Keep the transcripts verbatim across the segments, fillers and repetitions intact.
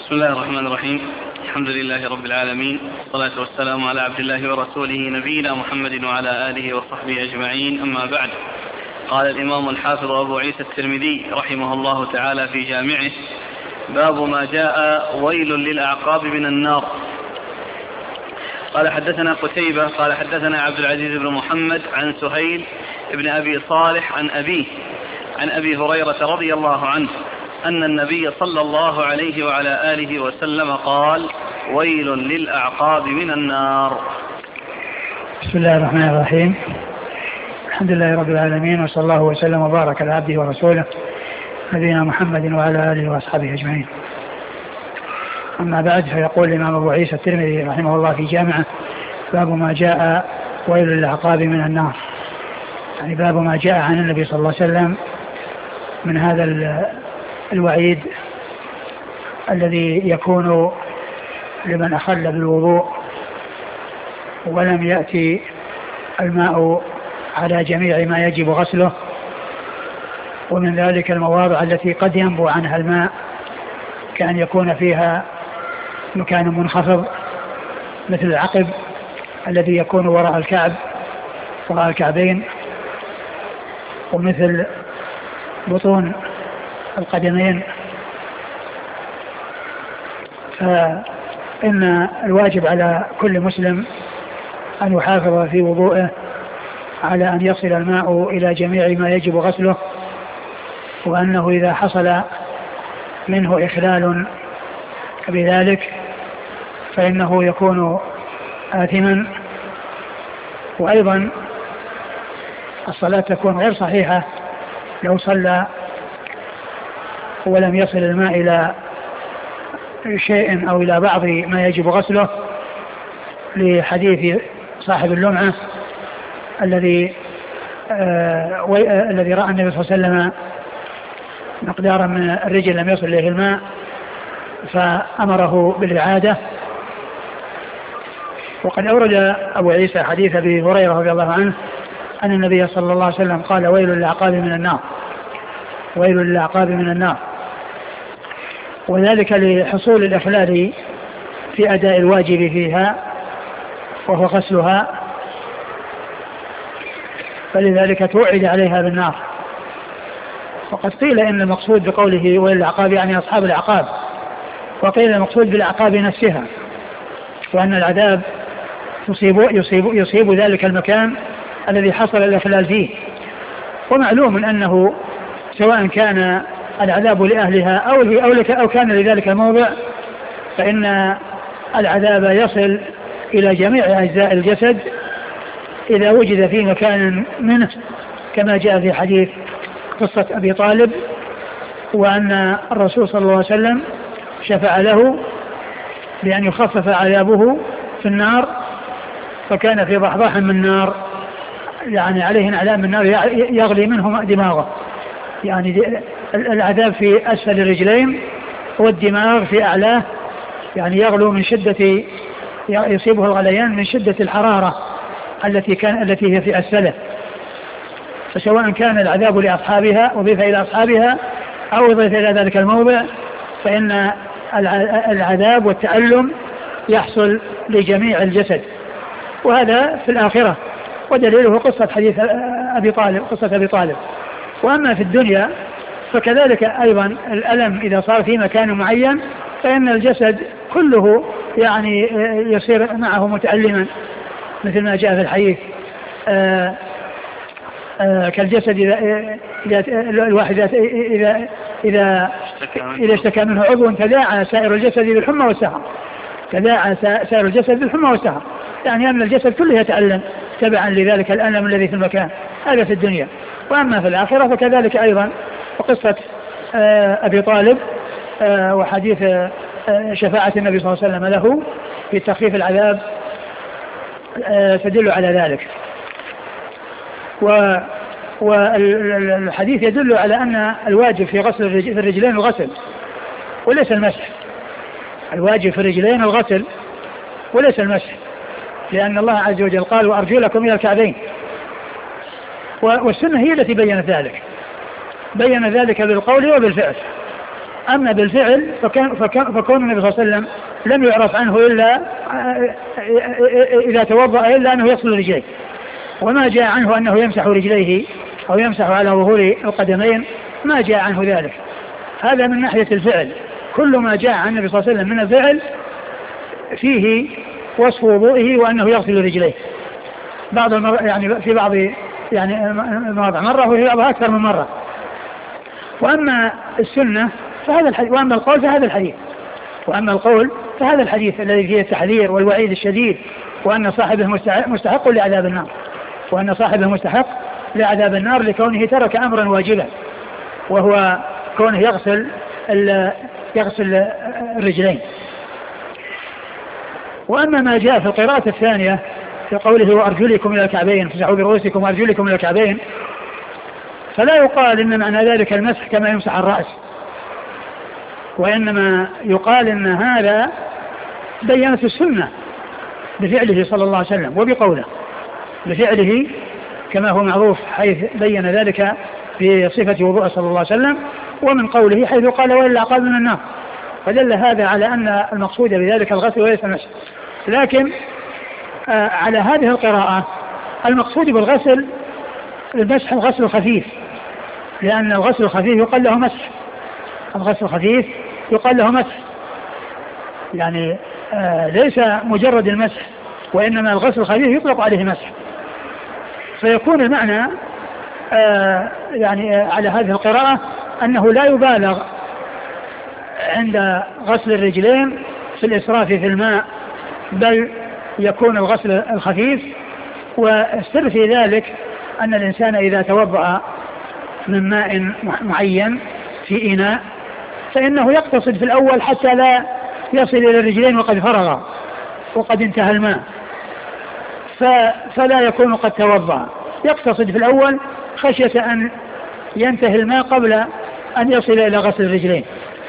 بسم الله الرحمن الرحيم. الحمد لله رب العالمين، والصلاة والسلام على عبد الله ورسوله نبينا محمد وعلى آله وصحبه أجمعين، أما بعد. قال الإمام الحافظ أبو عيسى الترمذي رحمه الله تعالى في جامعه: باب ما جاء ويل للأعقاب من النار. قال حدثنا قتيبة قال حدثنا عبد العزيز بن محمد عن سهيل بن أبي صالح عن أبيه عن أبي هريرة رضي الله عنه أن النبي صلى الله عليه وعلى آله وسلم قال: ويل للأعقاب من النار. بسم الله الرحمن الرحيم. الحمد لله رب العالمين، وصلى الله وسلم وبارك على عبده ورسوله نبينا محمد وعلى آله وأصحابه أجمعين. أما بعد، فيقول الإمام أبو عيسى الترمذي رحمه الله في جامعه: باب ما جاء ويل للأعقاب من النار، يعني باب ما جاء عن النبي صلى الله عليه وسلم من هذا الوعيد الذي يكون لمن أخل بالوضوء ولم يأتي الماء على جميع ما يجب غسله، ومن ذلك المواضع التي قد ينبو عنها الماء كأن يكون فيها مكان منخفض مثل العقب الذي يكون وراء الكعب وراء الكعبين، ومثل بطون القدمين. فإن الواجب على كل مسلم أن يحافظ في وضوءه على أن يصل الماء إلى جميع ما يجب غسله، وأنه إذا حصل منه إخلال بذلك فإنه يكون آثما، وأيضا الصلاة تكون غير صحيحة لو صلى ولم يصل الماء إلى شيء أو إلى بعض ما يجب غسله، لحديث صاحب اللمعة الذي آه الذي رأى النبي صلى الله عليه وسلم مقدارا من الرجل لم يصل إليه الماء فأمره بالإعادة. وقد أورد أبو عيسى حديث أبي هريرة رضي الله عنه أن النبي صلى الله عليه وسلم قال: ويل للأعقاب من النار، ويل للأعقاب من النار، وذلك لحصول الإخلال في أداء الواجب فيها وهو غسلها، فلذلك توعد عليها بالنار. وقد قيل إن المقصود بقوله ويل للأعقاب يعني أصحاب الأعقاب، وقيل المقصود بالأعقاب نفسها، وأن العذاب يصيب, يصيب, يصيب ذلك المكان الذي حصل الإخلال فيه. ومعلوم أنه سواء كان العذاب لأهلها أو, أو, أو كان لذلك الموضع، فإن العذاب يصل إلى جميع أجزاء الجسد إذا وجد في مكان منه، كما جاء في حديث قصة أبي طالب، وأن الرسول صلى الله عليه وسلم شفع له بأن يخفف عذابه في النار، فكان في ضحضاح من النار، يعني عليه انعلام من النار يغلي منه دماغه، يعني العذاب في أسفل الرجلين والدماغ في أعلاه، يعني يغلو من شدة، يصيبه الغليان من شدة الحرارة التي كان التي هي في أسفله. فسواء كان العذاب لأصحابها أضيف إلى أصحابها أو أضيف إلى ذلك الموضع، فإن العذاب والتألم يحصل لجميع الجسد، وهذا في الآخرة، ودليله قصة حديث أبي طالب قصة أبي طالب. وأما في الدنيا فكذلك أيضا الألم إذا صار في مكان معين فإن الجسد كله يعني يصير معه متألما، مثل ما جاء في الحديث: آآ آآ كالجسد إذا, إذا الواحد إذا إذا إذا اشتكى منه عضو تداعى سائر الجسد بالحمى والسهر، تداعى سائر الجسد بالحمى والسهر، يعني أن الجسد كله يتألم تبعا لذلك الألم الذي في المكان. هذا في الدنيا. وأما في الآخرة فكذلك أيضا، وقصة أبي طالب وحديث شفاعة النبي صلى الله عليه وسلم له في تخفيف العذاب تدل على ذلك. والحديث يدل على أن الواجب في غسل في الرجلين الغسل وليس المسح. الواجب في الرجلين الغسل وليس المسح، لأن الله عز وجل قال: وأرجلكم إلى الكعبين. والسنة هي التي بيّنت ذلك، بيّن ذلك بالقول وبالفعل. أما بالفعل فكان فكان فكون النبي صلى الله عليه وسلم لم يعرف عنه إلا إذا توضأ إلا أنه يغسل رجليه، وما جاء عنه أنه يمسح رجليه أو يمسح على ظهور القدمين، ما جاء عنه ذلك. هذا من ناحية الفعل. كل ما جاء عن النبي صلى الله عليه وسلم من الفعل فيه وصف وضوئه وأنه يغسل رجليه، بعض المر... يعني في بعض يعني المواضع مرة وفي بعضها أكثر من مرة. وأما السنة فهذا الحديث، وأما القول فهذا الحديث وأما القول فهذا الحديث الذي فيه التحذير والوعيد الشديد، وأن صاحبه مستحق لعذاب النار وأن صاحبه مستحق لعذاب النار لكونه ترك أمرا واجبا، وهو كونه يغسل يغسل الرجلين. وأما ما جاء في القراءة الثانية في قوله وأرجلكم إلى الكعبين فامسحوا برؤوسكم وأرجلكم إلى الكعبين، فلا يقال إن معنى ذلك المسح كما يمسح الرأس، وإنما يقال إن هذا بينت السنة بفعله صلى الله عليه وسلم وبقوله، بفعله كما هو معروف حيث بين ذلك في صفة وضوء صلى الله عليه وسلم، ومن قوله حيث قال وإلا عقاب من النار، فدل هذا على أن المقصود بذلك الغسل وليس المسح. لكن آه على هذه القراءة المقصود بالغسل المسح الغسل الخفيف، لأن الغسل الخفيف يقال له مسح، الغسل الخفيف يقال له مسح، يعني آه ليس مجرد المسح، وإنما الغسل الخفيف يطلق عليه مسح. فيكون المعنى آه يعني آه على هذه القراءة أنه لا يبالغ عند غسل الرجلين في الإسراف في الماء، بل يكون الغسل الخفيف. والسر في ذلك أن الإنسان إذا توضأ من ماء معين في إناء فإنه يقتصد في الأول حتى لا يصل إلى الرجلين وقد فرغ وقد انتهى الماء، فلا يكون قد توضأ، يقتصد في الأول خشية أن ينتهي الماء قبل أن يصل إلى غسل الرجلين.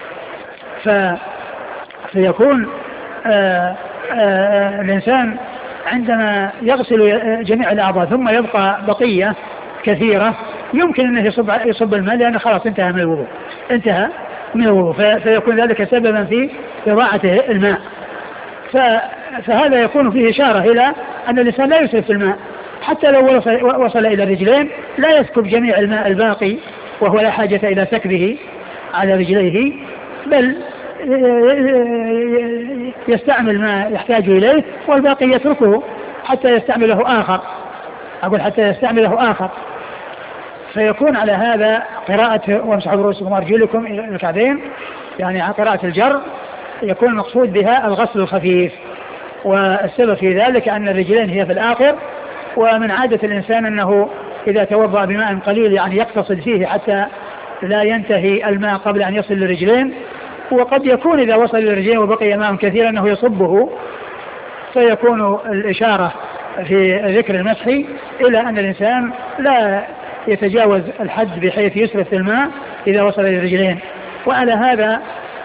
فيكون آآ آآ الإنسان عندما يغسل جميع الأعضاء ثم يبقى بقية كثيرة يمكن أنه يصب, يصب الماء لأنه خلاص انتهى من الوضوء انتهى من الوضوء فيكون ذلك سببا في إضاعة الماء. فهذا يكون فيه إشارة إلى أن الإنسان لا يسرف في الماء، حتى لو وصل إلى الرجلين لا يسكب جميع الماء الباقي وهو لا حاجة إلى سكبه على رجليه، بل يستعمل ما يحتاج إليه والباقي يتركه حتى يستعمله آخر، أقول حتى يستعمله آخر. فيكون على هذا قراءة وامسحوا برؤوسكم وأرجلكم إلى الكعبين، يعني قراءة الجر يكون المقصود بها الغسل الخفيف، والسبب في ذلك أن الرجلين هي في الآخر، ومن عادة الإنسان أنه إذا توضأ بماء قليل يعني يقتصد فيه حتى لا ينتهي الماء قبل أن يصل للرجلين، وقد يكون إذا وصل للرجلين وبقي ماء كثير أنه يصبه، فيكون الإشارة في ذكر المسح إلى أن الإنسان لا يتجاوز الحد بحيث يسرف في الماء إذا وصل للرجلين. وعلى هذا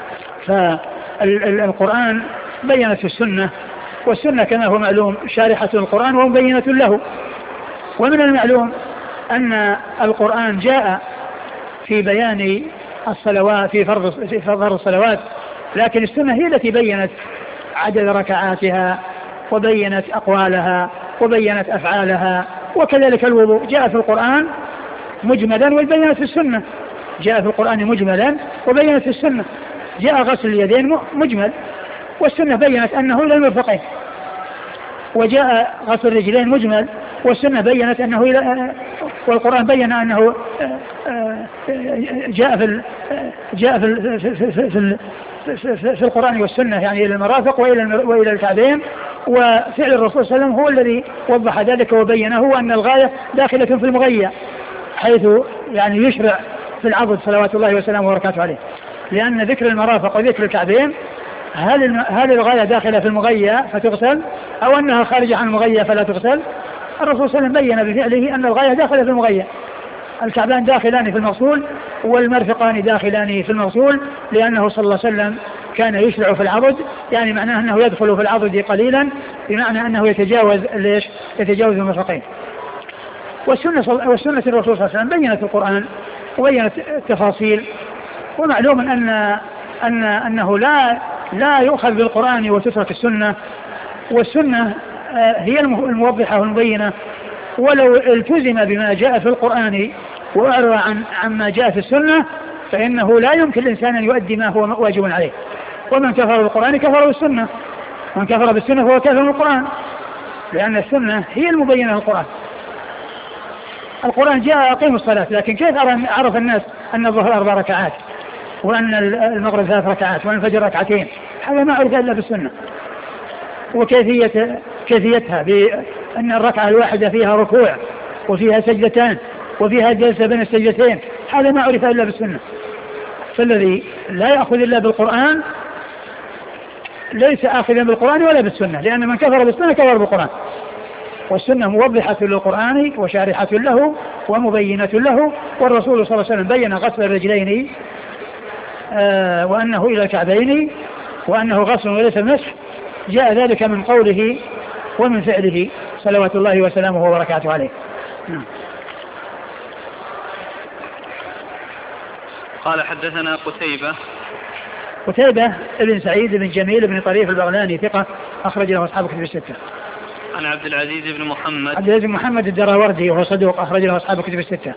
فالقرآن بينت السنة، والسنة كما هو معلوم شارحة القرآن ومبينة له. ومن المعلوم أن القرآن جاء في بيان الصلوات في فرض في فرض الصلوات، لكن السنة هي التي بينت عدد ركعاتها وبينت أقوالها وبينت أفعالها. وكذلك الوضوء جاء في القرآن مجملا وبينت في السنة، جاء في القرآن مجملا وبينت في السنة. جاء غسل اليدين مجمل والسنة بينت أنه إلى المرفقين، وجاء غسل الرجلين مجمل والسنة بينت أنه إلى، والقرآن بين أنه جاء في جاء في في في, في القرآن والسنة يعني إلى المرافق وإلى وإلى الكعبين. وفعل الرسول صلى الله عليه وسلم هو الذي وضح ذلك وبينه، وأن الغاية داخلة في المغية، حيث يعني يشرع في العضد صلوات الله وسلامه وبركاته عليه، لأن ذكر المرافق وذكر الكعبين هل هل الغاية داخلة في المغية فتغسل أو أنها خارجة عن المغية فلا تغسل؟ الرسول صلى الله عليه وسلم بين بفعله أن الغاية داخلة في المغية، الكعبان داخلان في المغسول والمرفقان داخلان في المغسول، لأنه صلى الله عليه وسلم كان يشرع في العضد، يعني معناه أنه يدخل في العضد قليلا، بمعنى أنه يتجاوز ليش يتجاوز المرفقين. والسنة والسنة الرسول صلى الله عليه وسلم بينت القرآن وبينت التفاصيل ومعلوم أن أن أنه لا لا يؤخذ بالقرآن وتترك السنة، والسنة هي الموضحة والمبينة، ولو التزم بما جاء في القرآن وأعرض عن عما جاء في السنة فإنه لا يمكن الإنسان أن يؤدي ما هو واجب عليه. ومن كفر بالقرآن كفر بالسنة، من كفر بالسنة فهو كافر بالقرآن، لأن السنة هي المبينة للقرآن. القرآن جاء أقيموا الصلاة، لكن كيف عرف الناس أن الظهر أربع ركعات وأن المغرب ثلاث ركعات وأن الفجر ركعتين؟ هذا ما عرف إلا بالسنة. وكيفية كيفيتها بأن الركعة الواحدة فيها ركوع وفيها سجدتان وفيها جلسة بين السجدتين، هذا ما عرف إلا بالسنة. فالذي لا يأخذ إلا بالقرآن ليس آخذا بالقرآن ولا بالسنة، لأن من كفر بالسنة كفر بالقرآن، والسنة موضحة للقرآن وشارحة له ومبينة له. والرسول صلى الله عليه وسلم بين غسل الرجلين آه وأنه إلى الكعبين وأنه غسل وليس المسح، جاء ذلك من قوله ومن فعله صلوات الله وسلامه وبركاته عليه. قال حدثنا قتيبة قتيبة ابن سعيد بن جميل بن طريف البغلاني ثقة أخرج له أصحاب كتب الستة. عن عبد العزيز بن محمد عبد العزيز بن محمد الدراوردي وهو صدوق أخرج له أصحاب كتب الستة.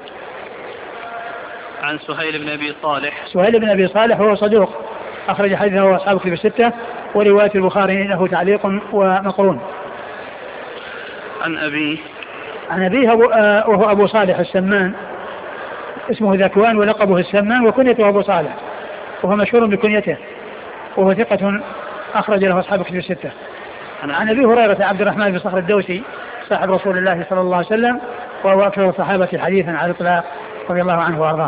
عن سهيل بن أبي صالح سهيل بن أبي صالح وهو صدوق أخرج حديثه أصحاب كتب الستة، ورواية البخاري له تعليق ومقرون. عن أبيه عن أبيه وهو أبو صالح السمان، اسمه ذكوان ولقبه السمان وكنيته أبو صالح، وهو مشهور بكنيته، وهو ثقة أخرج له أصحاب كتب الستة. عن أبي هريرة عبد الرحمن بن صخر الدوسي صاحب رسول الله صلى الله عليه وسلم، وهو أكثر الصحابة حديثا على الإطلاق رضي الله عنه وأرضاه.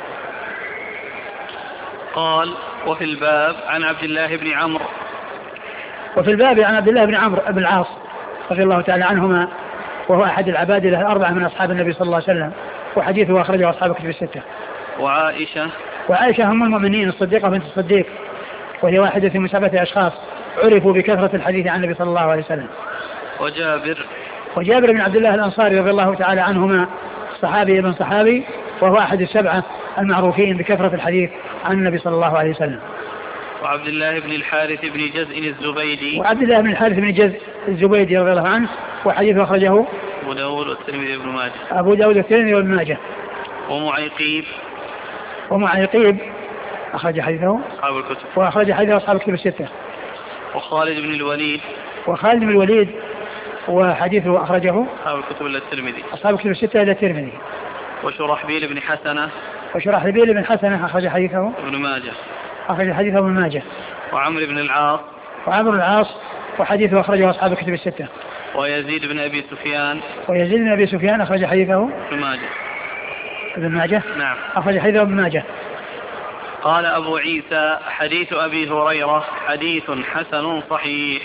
قال وفي الباب عن عبد الله بن عمرو وفي الباب عن عبد الله بن عمرو بن العاص رضي الله تعالى عنهما، وهو أحد العبادلة الأربعة من أصحاب النبي صلى الله عليه وسلم، وحديثه أخرجه أصحاب كتب الستة. وعائشة وعائشة هم المؤمنين الصديقة بنت الصديق، وهي واحدة من سبعة أشخاص عرفوا بكثرة الحديث عن النبي صلى الله عليه وسلم. وجابر وجابر بن عبد الله الأنصاري رضي الله تعالى عنهما، صحابي ابن صحابي، وهو أحد السبعة المعروفين بكثرة الحديث عن النبي صلى الله عليه وسلم. وعبد الله بن الحارث بن جزء الزبيدي وعبد الله بن الحارث بن جزء الزبيدي رضي الله عنه، وحديثه أخرجه أبو داود والترمذي وابن ماجه أبو داود والترمذي وابن ماجه. ومعيقيب ومعيقيب أخرج حديثه أصحاب الكتب وأخرج حديثه أصحاب الكتب الستة. وخالد بن الوليد وخالد بن الوليد وحديثه أخرجه أصحاب الكتب إلا الترمذي أصحاب الكتب الستة إلا الترمذي. وشرحبيل بن حسنة وشرحبيل بن حسنة أخرج حديثه ابن ماجه أخرج حديثه ابن ماجه. وعمرو بن العاص وعمرو العاص وحديثه أخرجه أصحاب الكتب الستة. ويزيد بن أبي سفيان ويزيد بن أبي سفيان أخرج حديثه ابن ماجه ابن ماجه نعم أخرج حديثه ابن ماجه. قال أبو عيسى حديث أبي هريرة حديث حسن صحيح.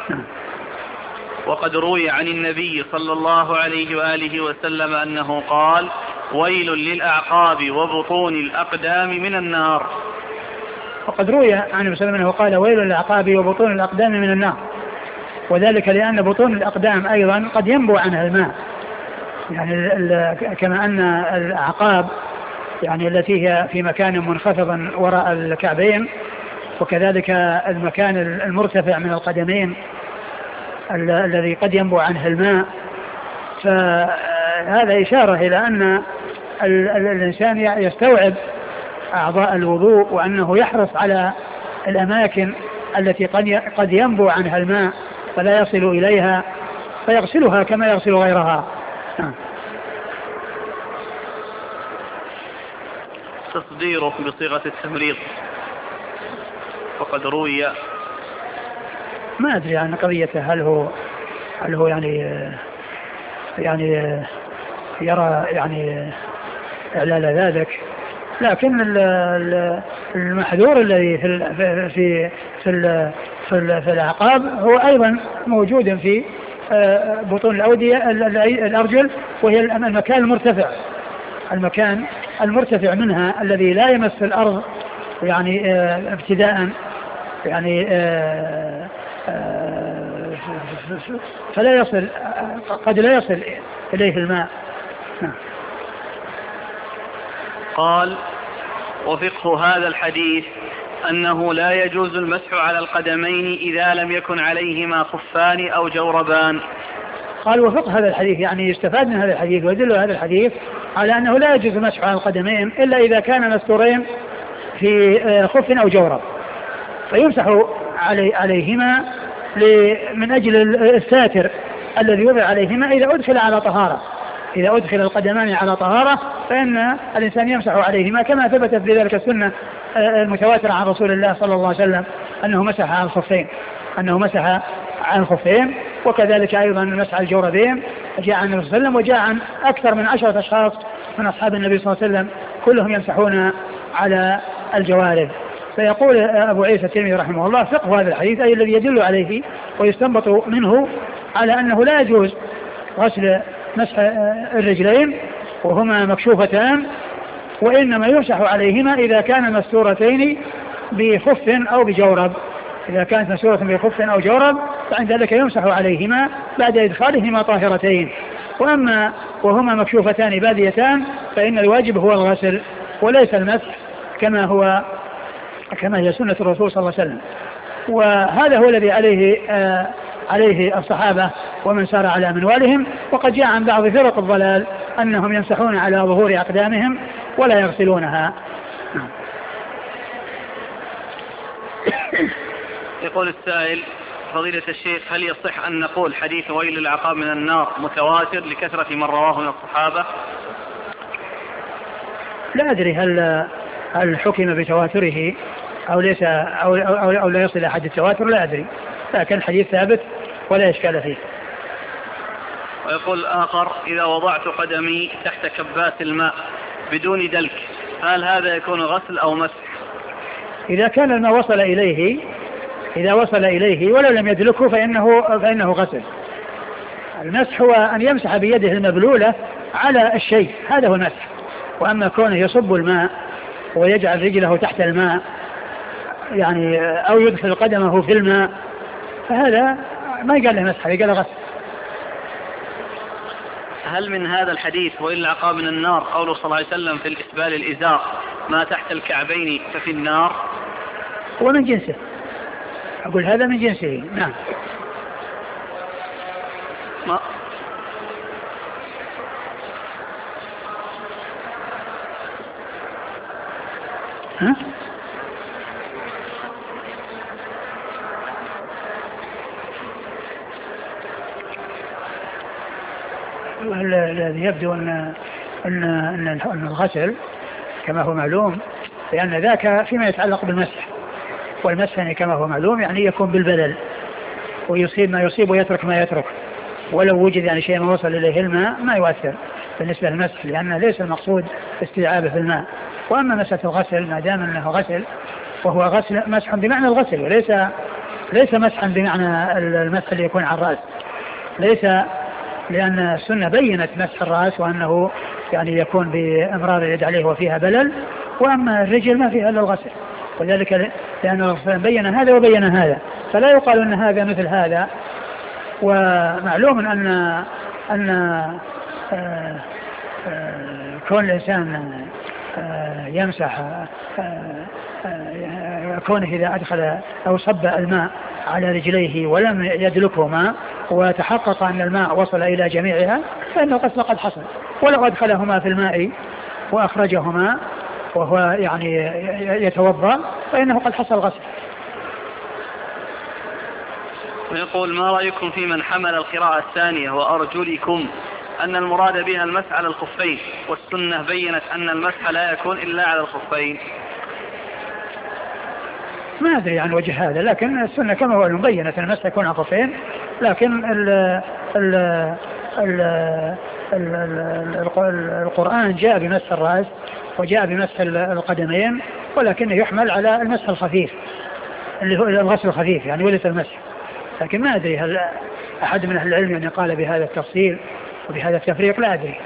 وقد روي عن النبي صلى الله عليه وآله وسلم أنه قال ويل للأعقاب وبطون الأقدام من النار. وقد روي عن النبي صلى الله عليه وسلم أنه قال ويل للأعقاب وبطون الأقدام من النار، وذلك لأن بطون الأقدام أيضا قد ينبو عنها الماء، يعني كما أن الأعقاب يعني التي هي في مكان منخفض وراء الكعبين، وكذلك المكان المرتفع من القدمين الذي قد ينبو عنه الماء. فهذا إشارة إلى أن الإنسان يستوعب أعضاء الوضوء، وأنه يحرص على الأماكن التي قد ينبو عنها الماء فلا يصل إليها، فيغسلها كما يغسل غيرها. تصديره بصيغة التمريض. وقد روي ما أدري عن قضيته، هل هو هل هو يعني يعني يرى يعني إعلال ذلك، لكن المحذور الذي في في في في, في الأعقاب هو أيضا موجود في بطون الأودية الأرجل، وهي المكان المرتفع المكان المرتفع منها الذي لا يمس الأرض يعني ابتداء، يعني فلا يصل قد لا يصل إليه الماء. قال وفقه هذا الحديث أنه لا يجوز المسح على القدمين إذا لم يكن عليهما خفان أو جوربان. قال وفقه هذا الحديث يعني يستفاد من هذا الحديث ويدل هذا الحديث على أنه لا يجوز المسح على القدمين إلا إذا كان مستورين في خف أو جورب، فيمسح علي عليهما من أجل الساتر الذي يوضع عليهما إذا أدخل على طهارة. إذا أدخل القدمان على طهارة فإن الإنسان يمسح عليهما، كما ثبتت بذلك السنة المتواترة عن رسول الله صلى الله عليه وسلم أنه مسح على الخفين أنه مسح على الخفين وكذلك أيضا مسح على الجوربين جاء عن النبي صلى الله عليه وسلم، وجاء عن أكثر من عشرة أشخاص من أصحاب النبي صلى الله عليه وسلم كلهم يمسحون على الجوارب. فيقول أبو عيسى الترمذي رحمه الله فقه هذا الحديث أي الذي يدل عليه ويستنبط منه على أنه لا يجوز غسل مسح الرجلين وهما مكشوفتان، وإنما يمسح عليهما إذا كان مستورتين بخف أو بجورب. إذا كانت مستورة بخف أو جورب فعند ذلك يمسح عليهما بعد إدخالهما طاهرتين، وأما وهما مكشوفتان باديتان فإن الواجب هو الغسل وليس المسح كما هو كما هي سنة الرسول صلى الله عليه وسلم. وهذا هو الذي عليه آه عليه الصحابة ومن سار على منوالهم. وقد جاء عن بعض فرق الضلال أنهم يمسحون على ظهور أقدامهم ولا يغسلونها. يقول السائل فضيلة الشيخ هل يصح أن نقول حديث ويل العقاب من النار متواتر لكثرة من رواه من الصحابة؟ لا أدري هل هل حكم بتواتره أو ليس أو, أو, أو لا يصل أحد التواتر، لا أدري، لكن الحديث ثابت ولا إشكال فيه. ويقول آخر إذا وضعت قدمي تحت كباس الماء بدون دلك هل هذا يكون غسل أو مسح؟ إذا كان الماء وصل إليه إذا وصل إليه ولو لم يدلكه فإنه, فإنه غسل. المسح هو أن يمسح بيده المبلولة على الشيء، هذا هو المسح. وأما كونه يصب الماء ويجعل رجله تحت الماء يعني أو يدخل قدمه في الماء فهذا ما يقال له مسح، يقال له غسل. هل من هذا الحديث وإن العقاب من النار قوله صلى الله عليه وسلم في الإسبال الإزار ما تحت الكعبين ففي النار؟ هو من جنسه، أقول هذا من جنسه. نعم. ما ها؟ الذي يبدو أن أن أن الغسل كما هو معلوم لأن ذاك فيما يتعلق بالمسح، والمسح يعني كما هو معلوم يعني يكون بالبلل ويصيب ما يصيب ويترك ما يترك، ولو وجد يعني شيء ما وصل إليه الماء ما يؤثر بالنسبة للمسح لأن ليس المقصود استيعابه في الماء. وأما مسألة الغسل ما دام أنه غسل وهو غسل مسح بمعنى الغسل وليس ليس مسحا بمعنى المسح اللي يكون على الرأس، ليس، لأن السنة بينت مسح الرأس وأنه يعني يكون بإمرار اليد عليه وفيها بلل، وأما الرجل ما فيها إلا الغسل، وذلك لأن الرسول بين هذا وبين هذا فلا يقال أن هذا مثل هذا. ومعلوم أن أن آآ آآ كون الإنسان يمسح كونه إذا أدخل أو صب الماء على رجليه ولم يدلكهما وتحقق أن الماء وصل إلى جميعها فإن الغسل قد حصل، ولو أدخلهما في الماء وأخرجهما وهو يعني يتوضأ فإنه قد حصل غسل. ويقول ما رأيكم في من حمل القراءة الثانية وأرجلكم أن المراد بها المسح على الخفين والسنة بينت أن المسح لا يكون إلا على الخفين؟ ما أدري عن وجه هذا، لكن السنة كما هو بينت أن المسح يكون على الخفين، لكن ال ال ال ال القرآن جاء بمسح الرأس وجاء بمسح القدمين، ولكنه يحمل على المسح الخفيف اللي هو الغسل الخفيف يعني وليس المسح. لكن ما أدري هل أحد من أهل العلم يعني قال بهذا التفصيل وبهذا التفريق، لا أدري.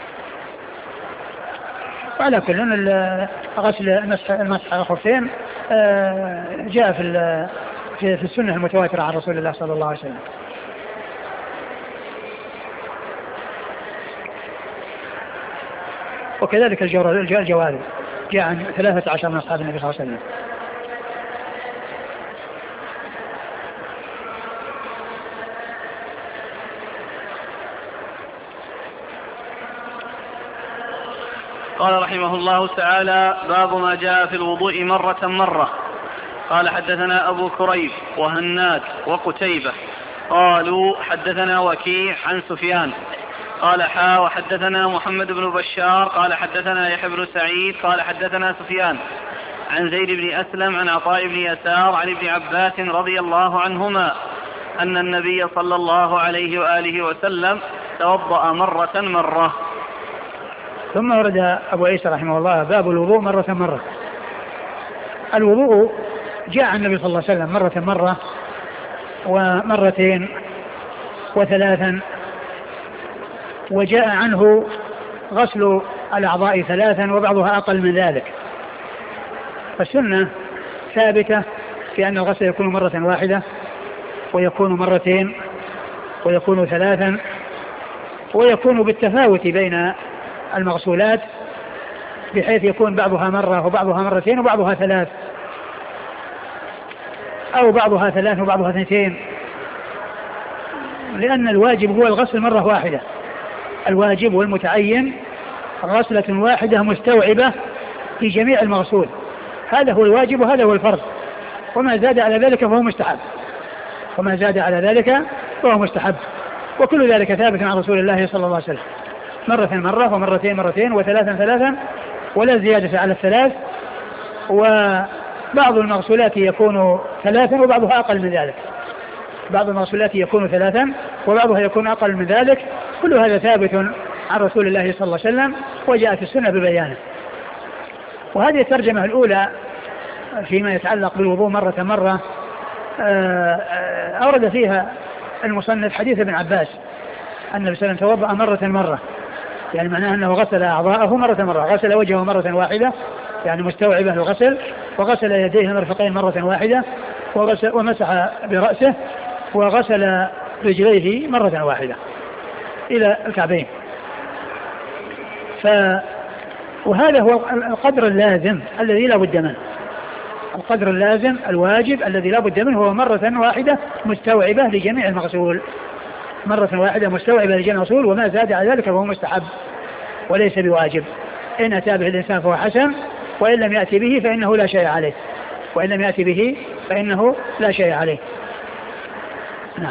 وعلى كل غسل المسح على الخفين جاء في في السنة المتواترة عن رسول الله صلى الله عليه وسلم. وكذلك الجوارب جاء عن ثلاثة عشر من أصحاب النبي صلى الله عليه وسلم. قال رحمه الله تعالى: باب ما جاء في الوضوء مرة مرة. قال: حدثنا أبو كريب وهناد وقتيبة قالوا حدثنا وكيع عن سفيان قال: حا وحدثنا محمد بن بشار قال: حدثنا يحيى بن سعيد قال: حدثنا سفيان عن زيد بن أسلم عن عطاء بن يسار عن ابن عباس رضي الله عنهما أن النبي صلى الله عليه وآله وسلم توضأ مرة مرة. ثم ورد أبو عيسى رحمه الله باب الوضوء مرة مرة. الوضوء جاء عن النبي صلى الله عليه وسلم مرة مرة ومرتين وثلاثا، وجاء عنه غسل الأعضاء ثلاثا وبعضها أقل من ذلك. فالسنة ثابتة في أن الغسل يكون مرة واحدة ويكون مرتين ويكون ثلاثا ويكون بالتفاوت بين المغسولات، بحيث يكون بعضها مرة وبعضها مرتين وبعضها ثلاث، أو بعضها ثلاث وبعضها اثنتين، لأن الواجب هو الغسل مرة واحدة. الواجب والمتعين غسلة واحدة مستوعبة في جميع المغسول، هذا هو الواجب وهذا هو الفرض، وما زاد على ذلك فهو مستحب وما زاد على ذلك فهو مستحب وكل ذلك ثابت عن رسول الله صلى الله عليه وسلم، مرة مرة ومرتين مرتين وثلاثا ثلاثا ولا زيادة على الثلاث. وبعض المغسولات يكون ثلاثا وبعضها أقل من ذلك، بعض المغسولات يكون ثلاثا وبعضها يكون أقل من ذلك، كل هذا ثابت عن رسول الله صلى الله عليه وسلم وجاءت السنة ببيانه. وهذه الترجمة الأولى فيما يتعلق بالوضوء مرة مرة أورد فيها المصنف حديث ابن عباس أن النبي صلى الله عليه وسلم توضأ مرة مرة، يعني معناه أنه غسل أعضاءه مرة مرة، غسل وجهه مرة واحدة يعني مستوعبة الغسل، وغسل يديه المرفقين مرة واحدة، وغسل ومسح برأسه، وغسل رجليه مرة واحدة إلى الكعبين. ف وهذا هو القدر اللازم الذي لا بد منه، القدر اللازم الواجب الذي لا بد منه هو مرة واحدة مستوعبة لجميع المغسول، مرة واحدة مستوعبة لجميع المغسول، وما زاد على ذلك فهو مستحب وليس بواجب. إن أتى به الإنسان فهو حسن، وإن لم يأتي به فإنه لا شيء عليه، وإن لم يأتي به فإنه لا شيء عليه. نعم.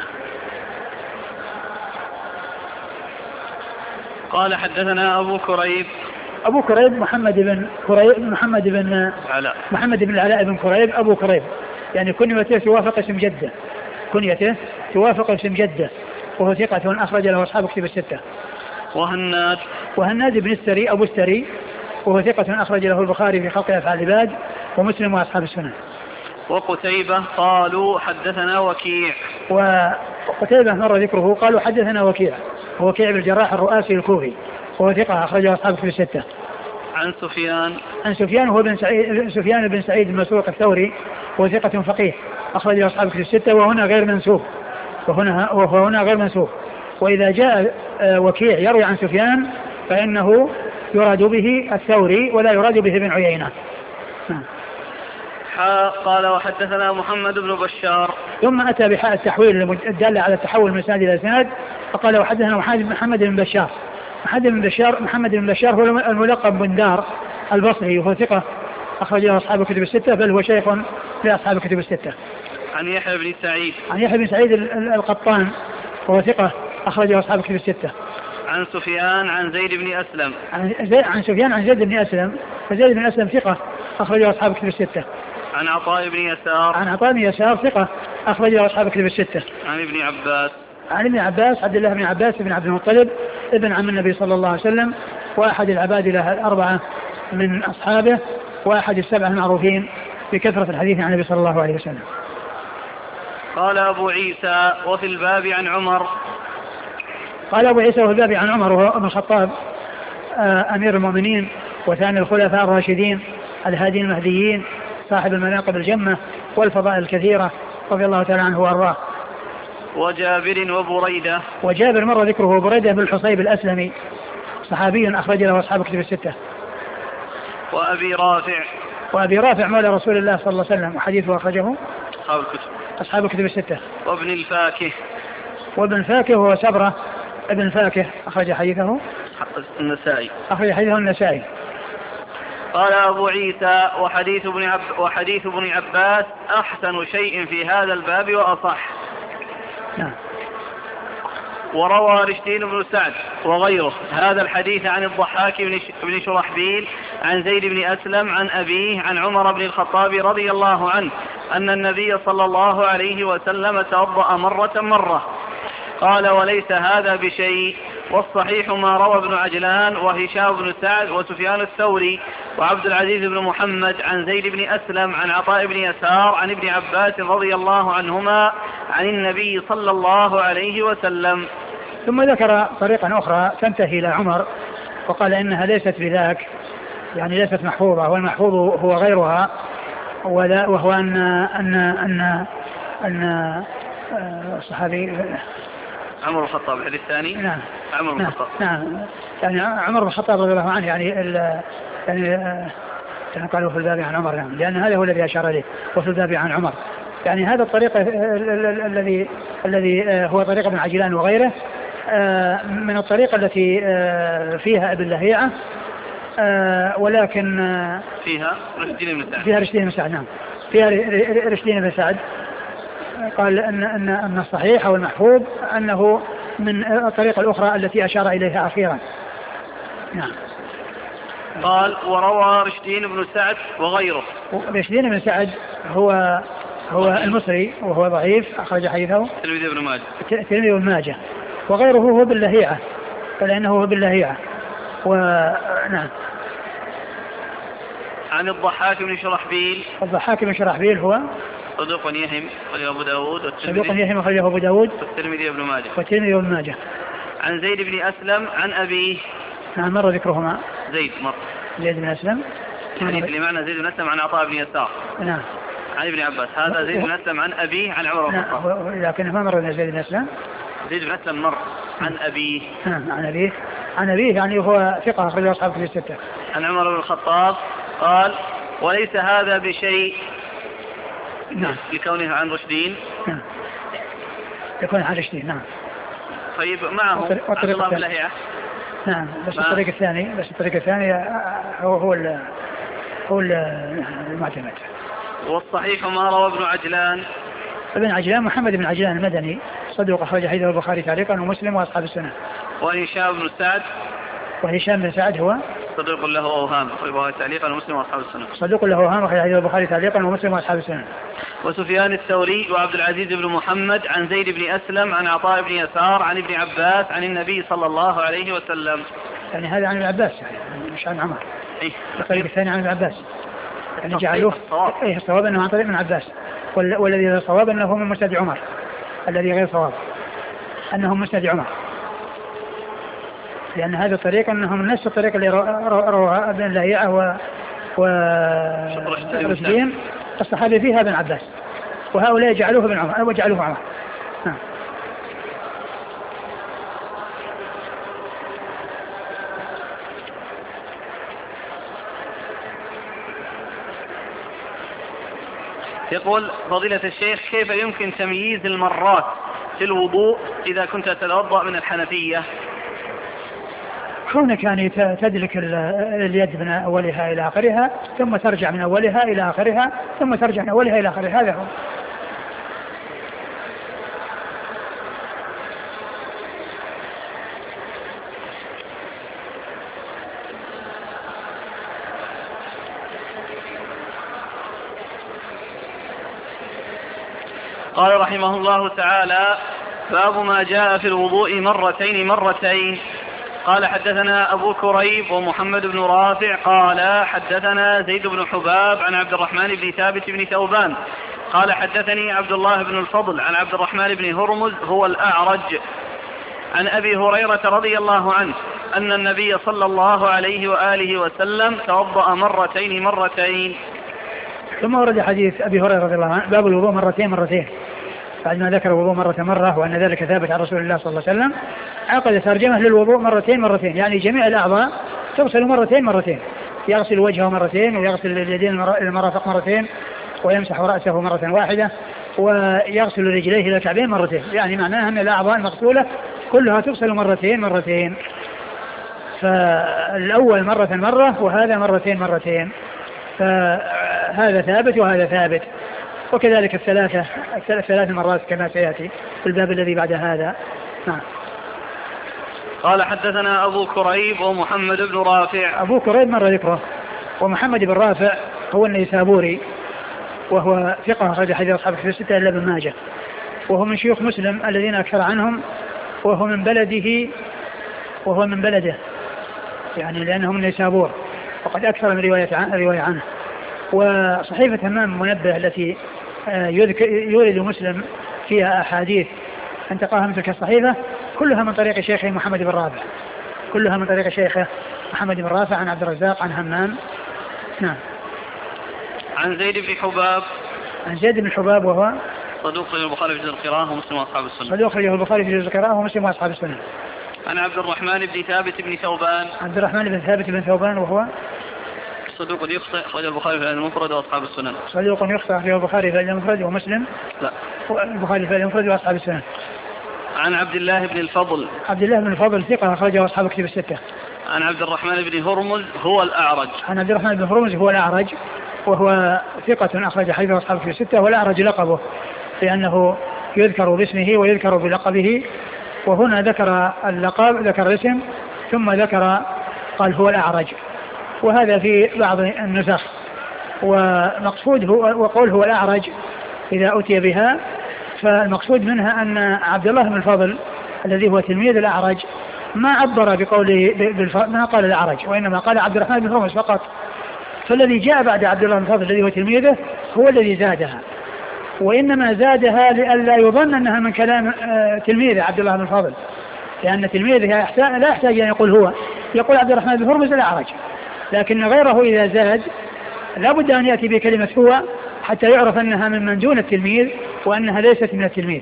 قال: حدثنا أبو كريب. أبو كريب محمد بن كريب محمد بن علاء محمد بن العلاء بن كريب أبو كريب، يعني كنيته توافق اسم جده، كنيته توافق اسم جده، وهو ثقة أخرج له أصحاب كتب الستة. وهناد وهناد بن السري أبو السري، وهو ثقة أخرج له البخاري في خلق أفعال العباد ومسلم وأصحاب السنن. وقتيبة قالوا حدثنا وكيع. وقتيبة مر ذكره قالوا حدثنا وكيع، وكيع بن الجراح الرؤاسي الكوفي، وهو ثقة أخرجه أصحاب كتب الستة. عن سفيان عن سفيان هو بن سعيد سفيان بن سعيد المسروق الثوري، وهو ثقة فقيه أخرجه أصحاب كتب الستة، وهنا غير منسوب، وهنا وهنا غير منسوب. وإذا جاء وكيع يروي عن سفيان فإنه يراد به الثوري ولا يراد به ابن عيينة. قال: وحدثنا محمد بن بشار. ثم أتى بحاء التحويل الدالة على التحول من إسناد إلى إسناد، فقال: وحدثنا محمد بن بشار. محمد بن بشار محمد بن بشار هو الملقب بن دار البصري، وهو ثقة أخرجه أصحاب كتب الستة، بل هو شيخ لأصحاب كتب الستة. عن يحيى بن سعيد. عن يحيى بن سعيد القطان، وهو ثقة أخرجه أصحاب كتب الستة. عن سفيان عن زيد بن أسلم. عن, عن سفيان عن زيد بن أسلم، فزيد بن أسلم ثقة أخرجه أصحاب كتب الستة. عن عطاء بن يسار. عن عطاء بن يسار ثقة أخرجه أصحاب كتب الستة. عن ابن عباس. عن ابن عباس عبد الله بن عباس بن عبد المطلب ابن عم النبي صلى الله عليه وسلم، وأحد العباد له الأربعة من أصحابه، وأحد السبعة المعروفين بكثرة الحديث عن النبي صلى الله عليه وسلم. قال أبو عيسى: وفي الباب عن عمر. قال أبو عيسى: وفي الباب عن عمر وهو ابن الخطاب أمير المؤمنين وثاني الخلفاء الراشدين الهادين المهديين، صاحب المناقب الجمة والفضائل الكثيرة رضي الله تعالى عنه وأرضاه. وجابر وبريدة. وجابر مر ذكره، بريدة بن الحصيب الأسلمي صحابي أخرج له أصحاب كتب الستة. وأبي رافع وأبي رافع مولى رسول الله صلى الله عليه وسلم وحديثه أخرجه أصحاب الكتب أصحاب الكتب الستة. وابن الفاكه وابن فاكه هو سبرة ابن فاكه أخرج حديثه النسائي أخرج حديثه النسائي. قال أبو عيسى وحديث ابن عب وحديث ابن عباس أحسن شيء في هذا الباب وأصح. نعم. وروى رشدين بن سعد وغيره هذا الحديث عن الضحاك بن شرحبيل عن زيد بن أسلم عن أبيه عن عمر بن الخطاب رضي الله عنه أن النبي صلى الله عليه وسلم توضأ مرة مرة. قال وليس هذا بشيء. والصحيح ما روى ابن عجلان وهشام بن سعد وسفيان الثوري وعبد العزيز بن محمد عن زيد بن أسلم عن عطاء بن يسار عن ابن عباس رضي الله عنهما عن النبي صلى الله عليه وسلم. ثم ذكر طريقا أخرى تنتهي إلى عمر وقال إنها ليست بذاك، يعني ليست محفوظة، والمحفوظ هو غيرها، وهو أن أن أن أن الصحابي عمر بن الخطاب الحديث الثاني. نعم عمر بن الخطاب. نعم يعني عمر بن الخطاب رضي الله عنه يعني يعني قالوا في الباب عن عمر، نعم، لأن هذا هو الذي أشار إليه وفي الباب عن عمر. يعني هذا الطريق الذي الذي هو طريق ابن عجلان وغيره من الطريقة التي فيها ابن لهيعة، ولكن فيها رشدين بن سعد فيها رشدين بن سعد نعم فيها رشدين بن سعد قال أن أن أن الصحيح أو المحفوظ أنه من الطريقة الأخرى التي أشار إليها أخيرا. نعم. قال وروى رشدين بن سعد وغيره. رشدين بن سعد هو هو المصري وهو ضعيف، أخرج حديثه تلميذ ابن ماجه تلميذ ابن ماجه، وغيره هو باللهيعة، فلأنه هو باللهيعة. ونعم. عن الضحاك بن شرحبيل. الضحاك بن شرحبيل هو صدوق يهم أخرجه أبو داود صدوق يهم أخرجه أبو داود والترمذي ابن ماجه والترمذي ابن ماجه. عن زيد بن أسلم عن أبيه. نعم مر ذكرهما. زيد مر زيد بن أسلم الحديث اللي معنا زيد بن أسلم عن عطاء بن يسار. نعم. عن ابن عباس. هذا زيد بن أسلم عن أبيه عن عمر بن الخطاب. لكن ما مر زيد بن أسلم. زيد بن أسلم مر عن أبيه. نعم عن أبيه عن أبيه يعني هو ثقة أخرجه أصحاب الكتب الستة. عن عمر بن الخطاب قال وليس هذا بشيء. نعم. لكونه عن رشدين. نعم. لكونه عن رشدين. نعم. طيب معه عبد الله بن لهيعة. نعم بس الطريق الثاني بس الطريق الثاني هو هو ال هو المعتمد. والصحيح ما روى ابن عجلان. ابن عجلان محمد بن عجلان المدني صدوق أخرج حديثه البخاري تعليقا ومسلم وأصحاب السنة. وهشام بن سعد. وهشام بن سعد هو صدوق له أوهام البخاري تعليقا ومسلم وأصحاب السنة. صدوق له أوهام أخرج حديثه البخاري تعليقا ومسلم وأصحاب السنة. وسفيان الثوري وعبد العزيز بن محمد عن زيد بن أسلم عن عطاء بن يسار عن ابن عباس عن النبي صلى الله عليه وسلم. يعني هذا عن ابن عباس يعني مش عن عمر. إيه. الطريق الثاني عن ابن عباس يعني جعلوه إيه الصواب أنه عن طريق ابن عباس، والذي الصواب أنه من مسند عمر، الذي غير صواب أنه من مسند عمر، لأن هذا الطريق أنه من نفس الطريق اللي رواه ابن لهيعة و ورشدين الصحابي فيها ابن عباس، وهؤلاء جعلوه ابن عمر وجعلوه عمر. نعم. يقول فضيلة الشيخ كيف يمكن تمييز المرات في الوضوء إذا كنت تتوضأ من الحنفية؟ كونك يعني تدلك اليد من أولها إلى آخرها ثم ترجع من أولها إلى آخرها ثم ترجع من أولها إلى آخرها، هذا هو. قال رحمه الله تعالى باب ما جاء في الوضوء مرتين مرتين. قال حدثنا أبو كريب ومحمد بن رافع قال حدثنا زيد بن حباب عن عبد الرحمن بن ثابت بن ثوبان قال حدثني عبد الله بن الفضل عن عبد الرحمن بن هرمز هو الأعرج عن أبي هريرة رضي الله عنه أن النبي صلى الله عليه وآله وسلم توضأ مرتين مرتين. ثم ورد حديث أبي هريرة رضي الله عنه باب الوضوء مرتين مرتين، بعد ما ذكر الوضوء مرة مرة وأن ذلك ثابت عن رسول الله صلى الله عليه وسلم عقد ترجمة للوضوء مرتين مرتين، يعني جميع الأعضاء تغسل مرتين مرتين، يغسل وجهه مرتين ويغسل اليدين المرافق مرتين ويمسح رأسه مرة واحدة ويغسل رجليه إلى الكعبين مرتين، يعني معناها أن الأعضاء المغسولة كلها تغسل مرتين مرتين، فالأول مرة مرة وهذا مرتين مرتين، فهذا ثابت وهذا ثابت، وكذلك الثلاثة الثلاث مرات كما سيأتي في الباب الذي بعد هذا. نعم. قال حدثنا أبو كريب ومحمد بن رافع. أبو كريب مر ذكره، ومحمد بن رافع هو النيسابوري وهو ثقة أخرج حديث أصحاب الكتب الستة إلا ابن ماجه، وهو من شيوخ مسلم الذين أكثر عنهم، وهو من بلده وهو من بلده يعني لأنه من نيسابور، وقد أكثر من رواية عنه, رواية عنه. وصحيفة همام منبه التي يورد مسلم فيها أحاديث انتقاها مثل كالصحيفة كلها من طريق شيخه محمد بن رافع، كلها من طريق شيخه محمد بن رافع عن عبد الرزاق عن همام. نعم. عن زيد بن حباب. عن زيد بن حباب وهو صدوق أخرجه البخاري في جزء القراءة ومسلم وأصحاب السنة. صدوق أخرجه البخاري في جزء القراءة ومسلم وأصحاب السنة. عن عبد الرحمن بن ثابت بن ثوبان. عبد الرحمن بن ثابت بن ثوبان وهو صدوق يخطئ أخرجه البخاري في المفرد وأصحاب السنن. صدوق يخطئ أخرجه البخاري في المفرد ومسلم. لا. البخاري في المفرد وأصحاب السنن. عن عبد الله بن الفضل. عبد الله بن الفضل ثقة أخرجه أصحاب الكتب الستة. عن عبد الرحمن بن هرمز هو الأعرج. عن عبد الرحمن بن هرمز هو الأعرج وهو ثقة أخرج حديث أصحاب الكتب الستة، والأعرج لقبه لأنه يذكر باسمه ويذكر بلقبه، وهنا ذكر اللقب ذكر الاسم ثم ذكر قال هو الأعرج، وهذا في بعض النسخ. ومقصود هو وقول هو الأعرج إذا أتي بها فالمقصود منها أن عبد الله بن الفضل الذي هو تلميذ الأعرج ما عبر بقوله ما قال الأعرج، وإنما قال عبد الرحمن بن هرمز فقط، فالذي جاء بعد عبد الله بن الفضل الذي هو تلميذه هو الذي زادها، وإنما زادها لئلا يظن أنها من كلام تلميذه عبد الله بن الفضل، لأن تلميذه لا يحتاج أن يقول هو، يقول عبد الرحمن بن هرمز الأعرج، لكن غيره إذا زاد لا بد أن يأتي بكلمة هو حتى يعرف أنها من من دون التلميذ وأنها ليست من التلميذ.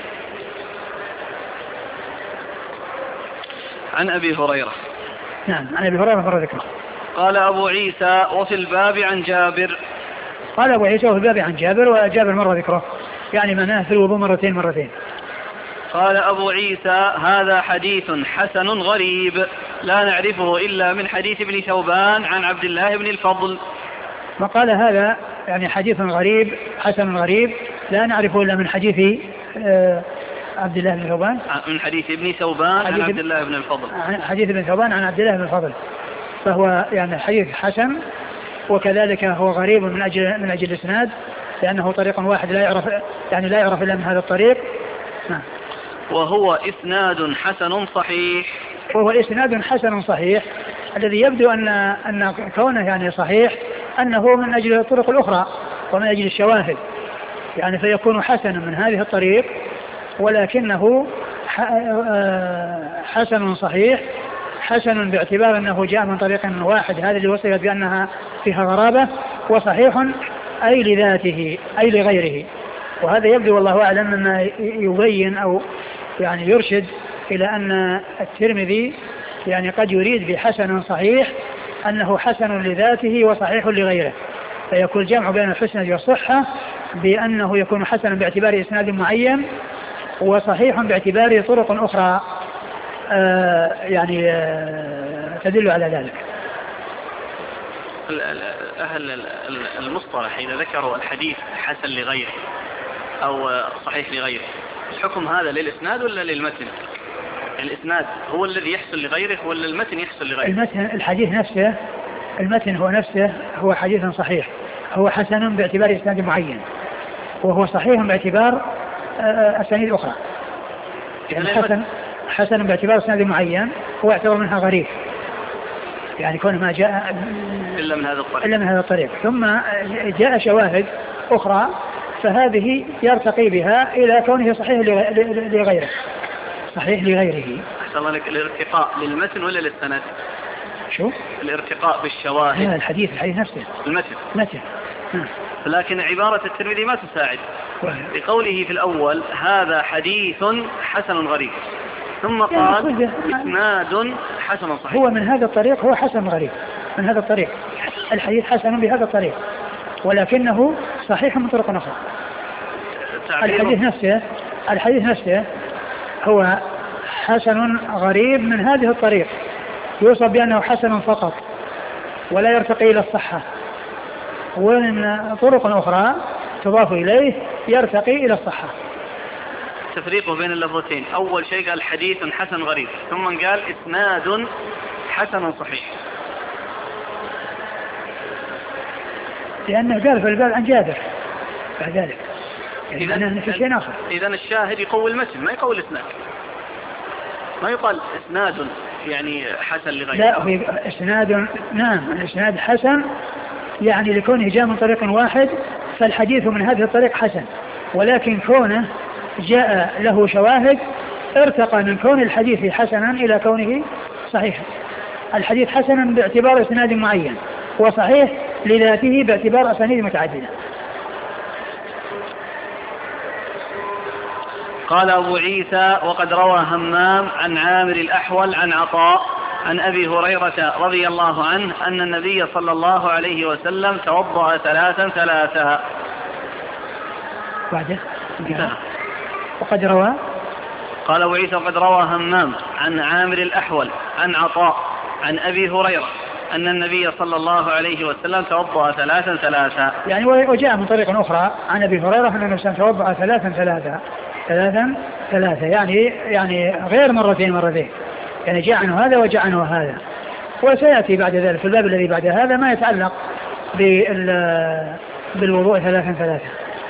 عن أبي هريرة. نعم. عن أبي هريرة مر ذكره. قال أبو عيسى وفي الباب عن جابر. قال أبو عيسى وفي الباب عن جابر، وجابر مر ذكره يعني مناه في الوضوء مرتين مرتين. قال أبو عيسى هذا حديث حسن غريب لا نعرفه إلا من حديث ابن ثوبان عن عبد الله بن الفضل. وقال هذا يعني حديث غريب حسن غريب لا نعرفه إلا من حديث آه عبد الله بن ثوبان من حديث ابن ثوبان عن عبد الله بن الفضل حديث ابن ثوبان عن عبد الله بن الفضل، فهو يعني حديث حسن، وكذلك هو غريب من أجل من أجل الإسناد لأنه طريق واحد لا يعرف يعني لا يعرف إلا من هذا الطريق. نعم. وهو إسناد حسن صحيح. وهو إسناد حسن صحيح الذي يبدو أن أن كونه يعني صحيح أنه من أجل الطرق الأخرى ومن أجل الشواهد، يعني فيكون حسنا من هذه الطريق ولكنه حسن صحيح، حسن باعتبار أنه جاء من طريق واحد، هذا اللي وصفت بأنها فيها غرابة، وصحيح أي لذاته أي لغيره، وهذا يبدو والله أعلم أنه يبين أو يعني يرشد إلى أن الترمذي يعني قد يريد بحسن صحيح أنه حسن لذاته وصحيح لغيره، فيكون الجمع بين الحسن والصحة بأنه يكون حسنا باعتبار إسناد معين وصحيح باعتبار طرق أخرى آه يعني آه تدل على ذلك. أهل المصطلح إذا ذكروا الحديث حسن لغيره أو صحيح لغيره، الحكم هذا للإسناد ولا للمتن؟ الإسناد هو الذي يحسن لغيره ولا المتن يحسن لغيره؟ المتن الحديث نفسه، المتن هو نفسه هو حديث صحيح، هو حسن باعتبار إسناد معين، وهو صحيح باعتبار أسانيد أخرى. يعني حسن حسن باعتبار إسناد معين هو يعتبر منها غريب، يعني كون ما جاء إلا من هذا الطريق إلا من هذا الطريق ثم جاء شواهد أخرى فهذه يرتقي بها إلى كونه صحيح لغيره، صحيح لغيره. أحسن الله لك. الارتقاء للمتن ولا للسند؟ شو؟ الارتقاء بالشواهد. لا الحديث الحديث نفسه المتن متن. لكن عبارة الترمذي ما تساعد بقوله في الأول هذا حديث حسن غريب ثم قال إسناد حسن صحيح. هو من هذا الطريق هو حسن غريب من هذا الطريق، الحديث حسن بهذا الطريق ولكنه صحيح من طرق أخرى. الحديث نفسه الحديث نفسه هو حسن غريب من هذه الطريق، يوصف بأنه حسن فقط ولا يرتقي إلى الصحة، وإن طرق أخرى تضاف إليه يرتقي إلى الصحة. تفريقه بين اللفظتين، أول شيء قال حديث حسن غريب، ثم قال إسناد حسن صحيح، لأنه قال في الباب عن جابر بعد ذلك، يعني أنه في شيء آخر. إذن الشاهد يقوي المتن ما يقوي الإسناد، ما يقال إسناد يعني حسن لغيره. لا، هو إسناد، نعم الإسناد حسن يعني لكونه جاء من طريق واحد فالحديث من هذه الطريق حسن، ولكن كونه جاء له شواهد ارتقى من كون الحديث حسنا إلى كونه صحيحا. الحديث حسنا باعتبار إسناد معين وصحيح لذاته باعتبار أسانيد متعددة. قال أبو عيسى وقد روى همام عن عامر الأحول عن عطاء عن أبي هريرة رضي الله عنه أن النبي صلى الله عليه وسلم توضأ ثلاثا ثلاثا. بعده وقد روى قال أبو عيسى وقد روى همام عن عامر الأحول عن عطاء عن أبي هريرة أن النبي صلى الله عليه وسلم توضأ ثلاثا ثلاثا، يعني وجاء من طريق أخرى عن أبي هريرة أن النبي توضأ ثلاثا ثلاثا ثلاثا ثلاثا يعني يعني غير مرتين مرتين، يعني جاء عنه هذا وجاء عنه هذا. وسيأتي بعد ذلك في الباب الذي بعد هذا ما يتعلق بالوضوء ثلاثا ثلاثا.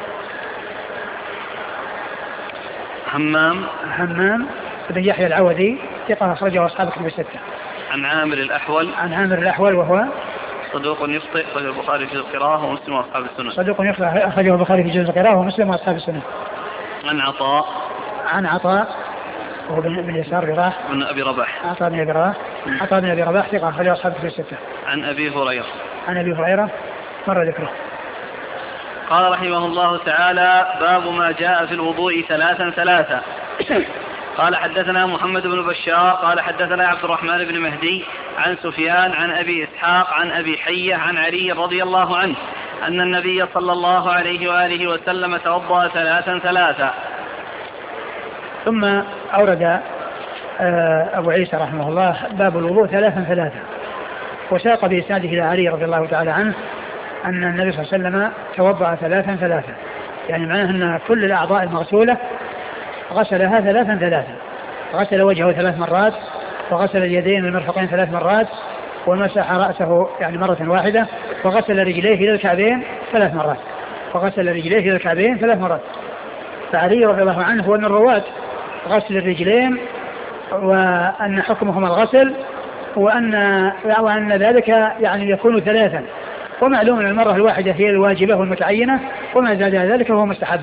همام همام بن يحيى العوذي ثقة أخرجه أصحاب كتب الستة. عن عامر الأحول عن عامر الأحول وهو صدوق يخطئ، أخرجه البخاري في القراءة ومسلم وأصحاب السنن. صدوق يخطئ أخرجه البخاري في جزء القراءة ومسلم وأصحاب السنن. عن عطاء عن عطاء وهو بن يسار رباح بن أبي رباح عطاء بن أبي رباح عطاء بن أبي رباح ثقة أخرجه أصحاب كتب الستة. عن أبي هريرة عن أبي هريرة مر ذكره. قال رحمه الله تعالى باب ما جاء في الوضوء ثلاثا ثلاثا. قال حدثنا محمد بن بشار قال حدثنا عبد الرحمن بن مهدي عن سفيان عن أبي إسحاق عن أبي حية عن علي رضي الله عنه أن النبي صلى الله عليه وآله وسلم توضأ ثلاثا ثلاثا. ثم أورد أبو عيسى رحمه الله باب الوضوء ثلاثا ثلاثا، وساق بإسناده إلى علي رضي الله تعالى عنه أن النبي صلى الله عليه وسلم توضأ ثلاثا ثلاثا، يعني معناه أن كل الأعضاء المغسولة غسلها ثلاثا ثلاثا، غسل وجهه ثلاث مرات وغسل اليدين والمرفقين ثلاث مرات ومسح رأسه يعني مرة واحدة وغسل رجليه إلى الكعبين ثلاث مرات وغسل رجليه إلى الكعبين ثلاث مرات. فعلي رضي الله عنه هو من رواة غسل الرجلين وأن حكمهما الغسل وأن وأن ذلك يعني يكون ثلاثا، ومعلوم أن المرة الواحدة هي الواجبة والمتعينة وما زاد ذلك هو مستحب.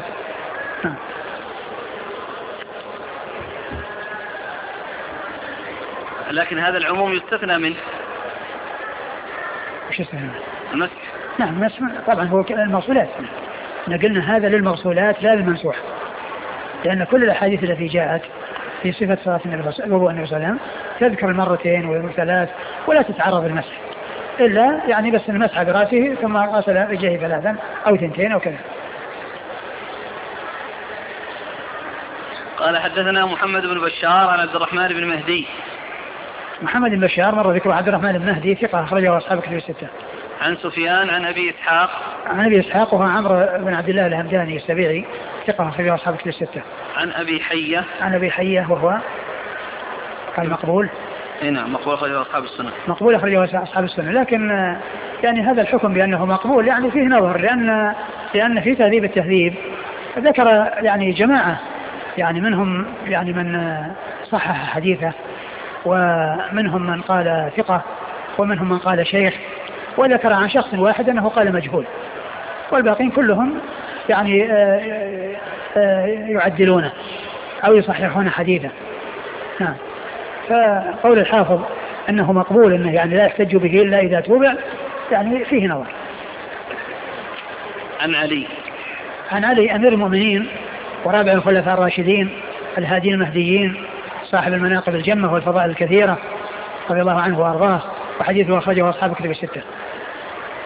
لكن هذا العموم يستثنى منه. وش يستثنى؟ المسح. نعم المسح طبعا هو المغسولات، نقلنا هذا للمغسولات لا للمنسوح، لأن كل الأحاديث التي جاءت في صفة صلاة النبي صلى الله عليه وسلم تذكر المرتين والثلاث ولا تتعرض المسح إلا يعني بس المسح برأسه ثم غسل رجليه ثلاثا أو ثنتين أو كذا. قال حدثنا محمد بن بشار عن عبد الرحمن بن مهدي. محمد بن بشار مر ذكره عبد الرحمن بن مهدي ثقة أخرجه أصحاب كتب الستة. عن سفيان عن أبي إسحاق عن أبي إسحاق وهو عمرو بن عبد الله الهمداني السبيعي ثقة أخرجه أصحاب كتب الستة. عن أبي حية عن أبي حية وهو قال مقبول. نعم مقبول أخرجه أصحاب السنة. مقبول أخرجه أصحاب السنة، لكن يعني هذا الحكم بأنه مقبول يعني فيه نظر، لأن لأن في تهذيب التهذيب ذكر يعني جماعة يعني منهم يعني من صحح حديثه ومنهم من قال ثقة ومنهم من قال شيخ، وذكر عن شخص واحد أنه قال مجهول، والباقين كلهم يعني يعدلونه أو يصححون حديثه. نعم. فقول الحافظ أنه مقبول أنه يعني لا يحتج به إلا إذا توبع يعني فيه نظر. عن علي عن علي أمير المؤمنين ورابع الخلفاء الراشدين الهادين المهديين صاحب المناقب الجمة والفضائل الكثيرة رضي الله عنه وأرضاه، وحديثه أخرجه أصحاب كتب الستة.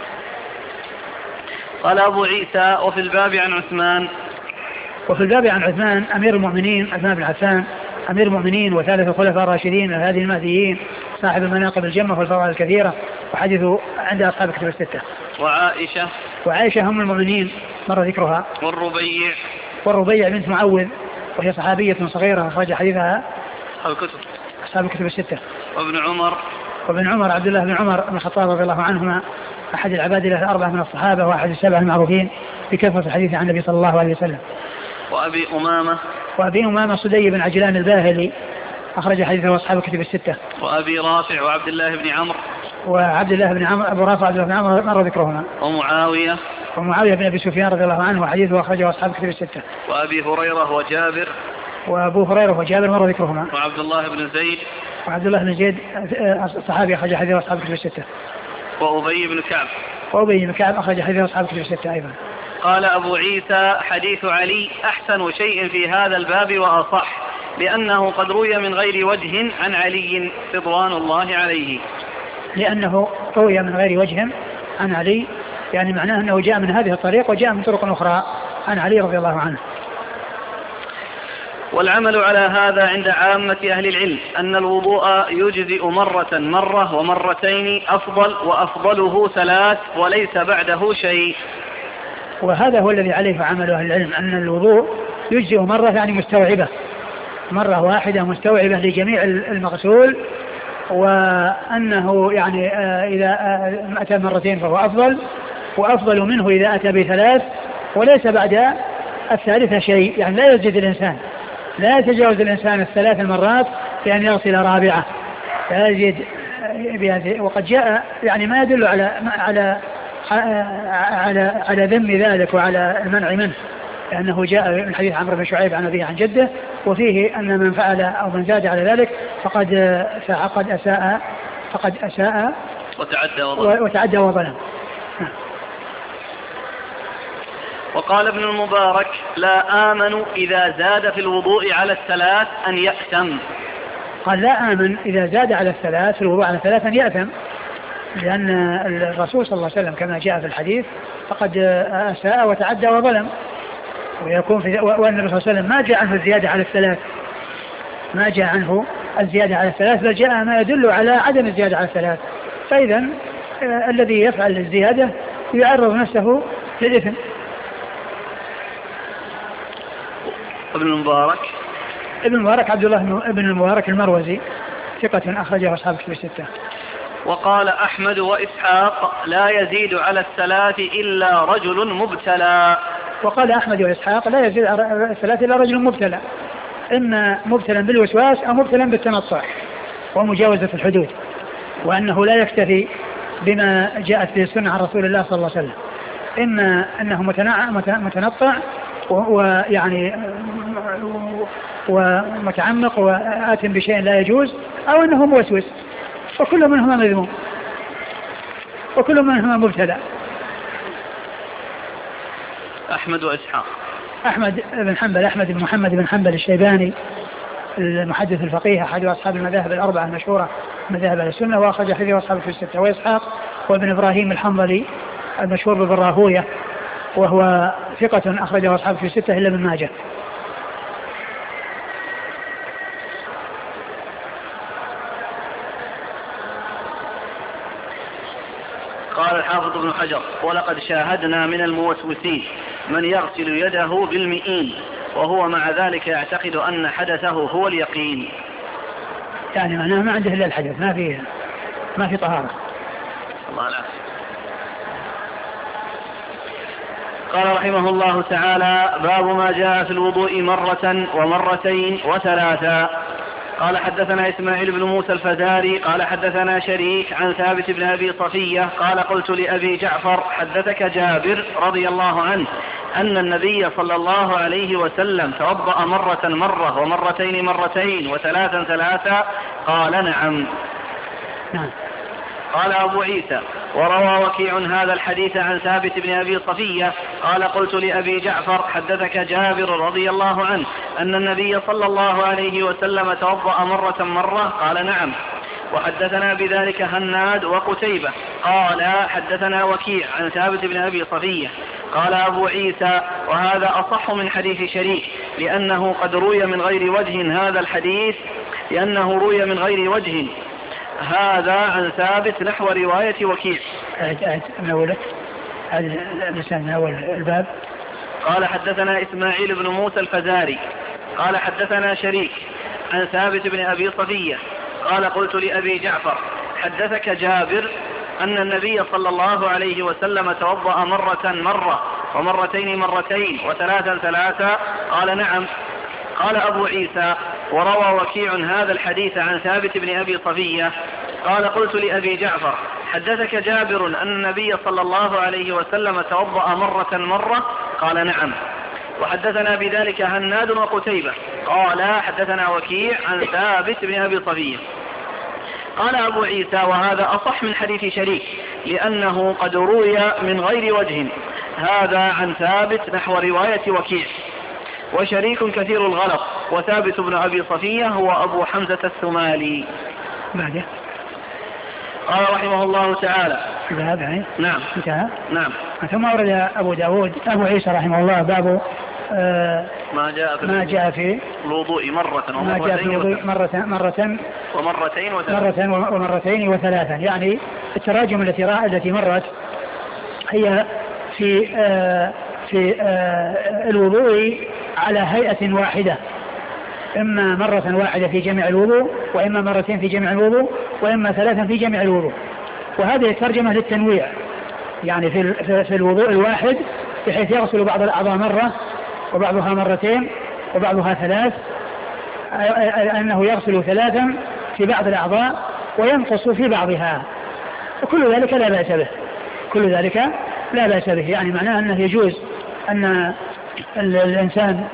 قال أبو عيسى وفي الباب عن عثمان. وفي الباب عن عثمان أمير المؤمنين عثمان بن عفان أمير المؤمنين وثالث الخلفاء الراشدين هذه المهديين صاحب المناقب الجمة والفضائل الكثيرة وحديثه عند أصحاب الكتب الستة. وعائشة. وعائشة هم المؤمنين مر ذكرها. والربيع. والربيع بنت معوذ وهي صحابية صغيرة أخرج حديثها أصحاب الكتب أصحاب الكتب الستة. وابن عمر. وابن عمر عبد الله بن عمر بن الخطاب رضي الله عنهما أحد العباد الأربعة من الصحابة وأحد السبعة المعروفين بكثرة الحديث عن النبي صلى الله عليه وسلم. وأبي أمامة. وأبي أمامة صدي بن عجلان الباهلي أخرج حديثه أصحاب الكتب الستة. وأبي رافع وعبد الله بن عمرو. وعبد الله بن عمرو أبو رافع عبد الله بن عمرو مر ذكرهما. ومعاوية. ومعاوية بن أبي سفيان رضي الله عنه وحديثه أخرجه أصحاب الكتب الستة. وأبي هريرة وجابر. وأبو هريرة وجابر مر ذكرهما. وعبد الله بن زيد. وعبد الله بن زيد الصحابي أخرج حديثه أصحاب الكتب الستة. وأبي بن كعب. وأبي بن كعب أخرج حديثه أصحاب الكتب الستة أيضا. قال أبو عيسى حديث علي أحسن شيء في هذا الباب وأصح لأنه قد روي من غير وجه عن علي رضوان الله عليه. لأنه روي من غير وجه عن علي يعني معناه أنه جاء من هذه الطريق وجاء من طرق أخرى عن علي رضي الله عنه. والعمل على هذا عند عامة أهل العلم أن الوضوء يجزئ مرة مرة ومرتين أفضل وأفضله ثلاث وليس بعده شيء. وهذا هو الذي عليه عمل أهل العلم أن الوضوء يجزئ مرة يعني مستوعبة مرة واحدة مستوعبة لجميع المغسول وأنه يعني إذا أتى مرتين فهو أفضل وأفضل منه إذا أتى بثلاث وليس بعد الثالثة شيء يعني لا يزيد الإنسان لا يتجاوز الإنسان الثلاث المرات بأن يغسل رابعة لا يزيد. وقد جاء يعني ما يدل على على على على ذم ذلك وعلى المنع منه لأنه جاء من حديث عمرو بن شعيب عن أبيه عن جده وفيه أن من فعل أو من زاد على ذلك فقد فقد أساء فقد أساء وتعدى وظلم, وتعدى وظلم. وقال ابن المبارك لا آمن إذا زاد في الوضوء على الثلاث أن يأثم. قال لا آمن إذا زاد على الثلاث في الوضوء على الثلاث أن يأثم لأن الرسول صلى الله عليه وسلم كما جاء في الحديث فقد أساء وتعدى وظلم ويكون في وأن الرسول صلى الله عليه وسلم ما جاء عنه الزيادة على الثلاث ما جاء عنه الزيادة على الثلاث بل جاء ما يدل على عدم الزيادة على الثلاث. فإذا الذي يفعل الزيادة يعرض نفسه للإثم. ابن المبارك ابن المبارك عبد الله ابن المبارك المروزي ثقة أخرجه أصحاب الكتب الستة. وقال أحمد وإسحاق لا يزيد على الثلاث إلا رجل مبتلى. وقال أحمد وإسحاق لا يزيد على الثلاث إلا رجل مبتلى إما مبتلا بالوسواس أو مبتلا بالتنطع ومجاوزة الحدود وأنه لا يكتفي بما جاءت به السنة عن رسول الله صلى الله عليه وسلم إما أنه متنطع ويعني ومتعمق وآت بشيء لا يجوز أو أنه موسوس وكل منهما مذموم وكل منهما مبتلى. أحمد وإسحاق أحمد بن حنبل أحمد بن محمد بن حنبل الشيباني المحدث الفقيه أحد أصحاب المذاهب الأربعة المشهورة مذاهب أهل السنة وأخرج حديثه أصحاب في الستة. وإسحاق وابن إبراهيم الحنظلي المشهور بالراهوية وهو ثقة أخرجه أصحاب في الستة إلا ابن ماجه. قال الحافظ ابن حجر ولقد شاهدنا من الموسوسين من يغسل يده بالمئين وهو مع ذلك يعتقد أن حدثه هو اليقين. يعني معناه ما عنده إلا الحدث ما في ما في طهارة. الله العافية. قال رحمه الله تعالى باب ما جاء في الوضوء مرة ومرتين وثلاثا. قال حدثنا إسماعيل بن موسى الفزاري قال حدثنا شريك عن ثابت بن أبي صفية قال قلت لأبي جعفر حدثك جابر رضي الله عنه أن النبي صلى الله عليه وسلم توضأ مرة مرة ومرتين مرتين وثلاثا ثلاثا؟ قال نعم. نعم. قال أبو عيسى وروى وكيع هذا الحديث عن ثابت بن أبي صفية قال قلت لأبي جعفر حدثك جابر رضي الله عنه أن النبي صلى الله عليه وسلم توضأ مرة مرة؟ قال نعم. وحدثنا بذلك هناد وقتيبة قال حدثنا وكيع عن ثابت بن أبي صفية قال أبو عيسى وهذا أصح من حديث شريك لأنه قد روي من غير وجه هذا الحديث لأنه روي من غير وجه هذا عن ثابت نحو رواية وكيع. أعد أعد من أولك هذا اللسان من أول الباب. قال حدثنا إسماعيل بن موسى الفزاري قال حدثنا شريك عن ثابت بن أبي صفية قال قلت لأبي جعفر حدثك جابر أن النبي صلى الله عليه وسلم توضأ مرة مرة ومرتين مرتين وثلاثا ثلاثا؟ قال نعم. قال أبو عيسى وروى وكيع هذا الحديث عن ثابت بن أبي صفية قال قلت لأبي جعفر حدثك جابر أن النبي صلى الله عليه وسلم توضأ مرة مرة؟ قال نعم. وحدثنا بذلك هناد وقتيبة قال حدثنا وكيع عن ثابت بن أبي صفية. قال أبو عيسى وهذا أصح من حديث شريك لأنه قد روي من غير وجه هذا عن ثابت نحو رواية وكيع. وشريك كثير الغلط وثابت بن أبي صفية هو أبو حمزة الثمالي. بعده قال رحمه الله تعالى باب نعم انتهى نعم. ثم أورد أبو داود أبو عيسى رحمه الله باب آه ما جاء في ما جاء في الوضوء مرة ومرتين مرة مرة ومرتين وثلاثا مرة ومرتين وثلاثا. يعني التراجم التي التي مرت هي في آه في آه الوضوء على هيئة واحدة، إما مرة واحدة في جميع الوضوء وإما مرتين في جميع الوضوء وإما ثلاثا في جميع الوضوء. وهذه الترجمة للتنويع، يعني في في الوضوء الواحد بحيث يغسل بعض الأعضاء مرة وبعضها مرتين وبعضها ثلاث، أنه يغسل ثلاثا في بعض الأعضاء وينقص في بعضها، وكل ذلك لا بأس به، كل ذلك لا بأس به. يعني معناه أنه يجوز أن الإنسان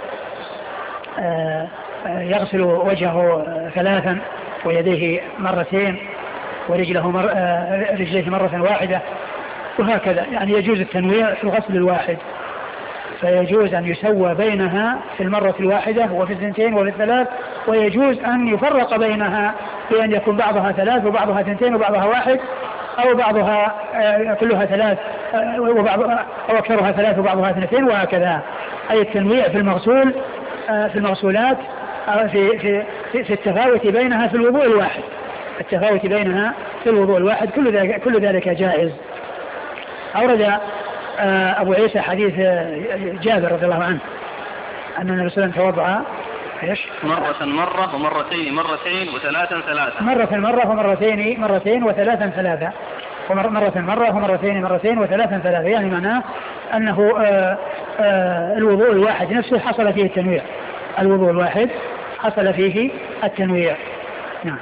يغسل وجهه ثلاثا ويديه مرتين ورجله مر... رجليه مرة واحدة وهكذا. يعني يجوز التنويع في الغسل الواحد، فيجوز أن يسوى بينها في المرة الواحدة وفي الثنتين وفي الثلاث، ويجوز أن يفرق بينها بأن يكون بعضها ثلاث وبعضها ثنتين وبعضها واحد، أو بعضها كلها ثلاث وبعض أو أكثرها ثلاث وبعضها اثنتين وهكذا. أي التنويع في المغسول في المغسولات في في في التفاوت بينها في الوضوء الواحد، التفاوت بينها في الوضوء الواحد كل ذلك كل ذلك جائز. أورد أبو عيسى حديث جابر رضي الله عنه أن النبي صلى الله عليه وسلم توضأ ايش؟ مرة مرة ومرتين مرتين وثلاثا ثلاثة. مرة مرة ومرتين مرتين وثلاثا ثلاثة، ومرة مرة ومرتين مرتين وثلاثا ثلاثة. يعني معناه أنه آآ آآ الوضوء الواحد نفسه حصل فيه التنويع، الوضوء الواحد حصل فيه التنويع. نعم.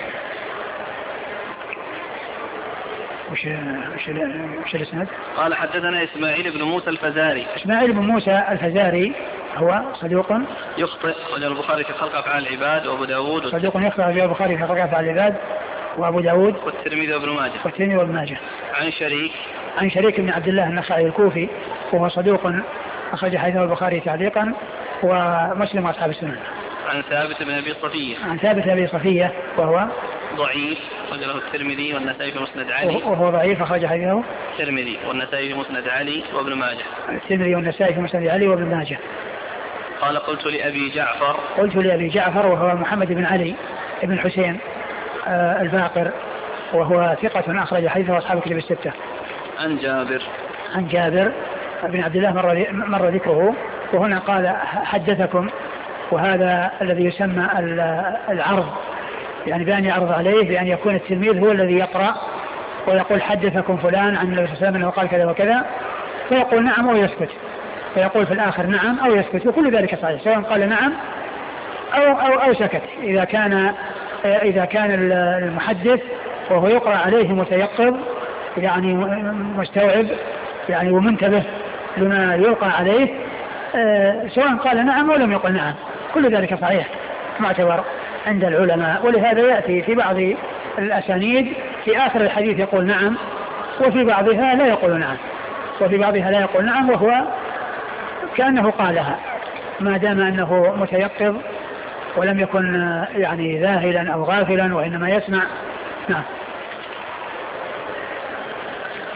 وش وش وش الاسناد؟ قال حدثنا إسماعيل بن موسى الفزاري. إسماعيل بن موسى الفزاري هو صدوق يخطئ، وجه البخاري في خلق أفعال العباد وأبو داود. صدوق يخطئ، وجه البخاري في خلق أفعال العباد وأبو داود والترمذي وابن ماجه. والترمذي وابن ماجه. عن شريك عن شريك بن عبد الله النخعي الكوفي وهو صدوق أخرج حديثه البخاري تعليقا ومسلم وأصحاب السنن. عن ثابت بن أبي صفية. عن ثابت بن أبي صفية وهو ضعيف، أخرجه الترمذي والنسائي في مسند علي. وهو ضعيف، أخرج حديثه الترمذي والنسائي في مسند علي وابن ماجه. الترمذي والنسائي في مسند علي وابن ماجه. قال قلت لأبي جعفر قلت لأبي جعفر وهو محمد بن علي بن حسين آه الباقر، وهو ثقة أخرج حديثه أصحاب الكتب الستة. عن جابر عن جابر بن عبد الله مر, مر ذكره، وهنا قال حدثكم، وهذا الذي يسمى العرض، يعني بأن يعرض عليه بأن يكون التلميذ هو الذي يقرأ ويقول حدثكم فلان عن النبي صلى الله عليه وسلم أنه قال كذا وكذا، فيقول نعم أو يسكت، فيقول في الآخر نعم أو يسكت، وكل ذلك صحيح سواء قال نعم أو, أو, أو سكت. إذا كان إذا كان المحدث وهو يقرأ عليه متيقظ، يعني مستوعب يعني ومنتبه لما يلقى عليه، سواء قال نعم أو لم يقل نعم، كل ذلك صحيح معتبر عند العلماء. ولهذا يأتي في بعض الأسانيد في آخر الحديث يقول نعم، وفي بعضها لا يقول نعم، وفي بعضها لا يقول نعم، وهو كأنه قالها ما دام أنه متيقظ ولم يكن يعني ذاهلا أو غافلا وإنما يسمع. نعم.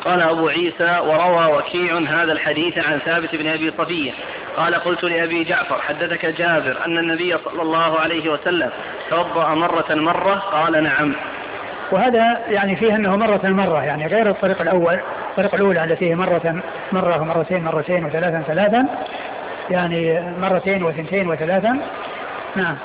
قال أبو عيسى وروى وكيع هذا الحديث عن ثابت بن أبي صفية قال قلت لأبي جعفر حدثك جابر أن النبي صلى الله عليه وسلم توضأ مرة مرة قال نعم. وهذا يعني فيه أنه مرة مرة يعني غير الطريق الأول. الطريق الأولى التي مرة مرة ومرتين مرتين وثلاثا ثلاثا يعني مرتين وثنتين وثلاثا. نعم.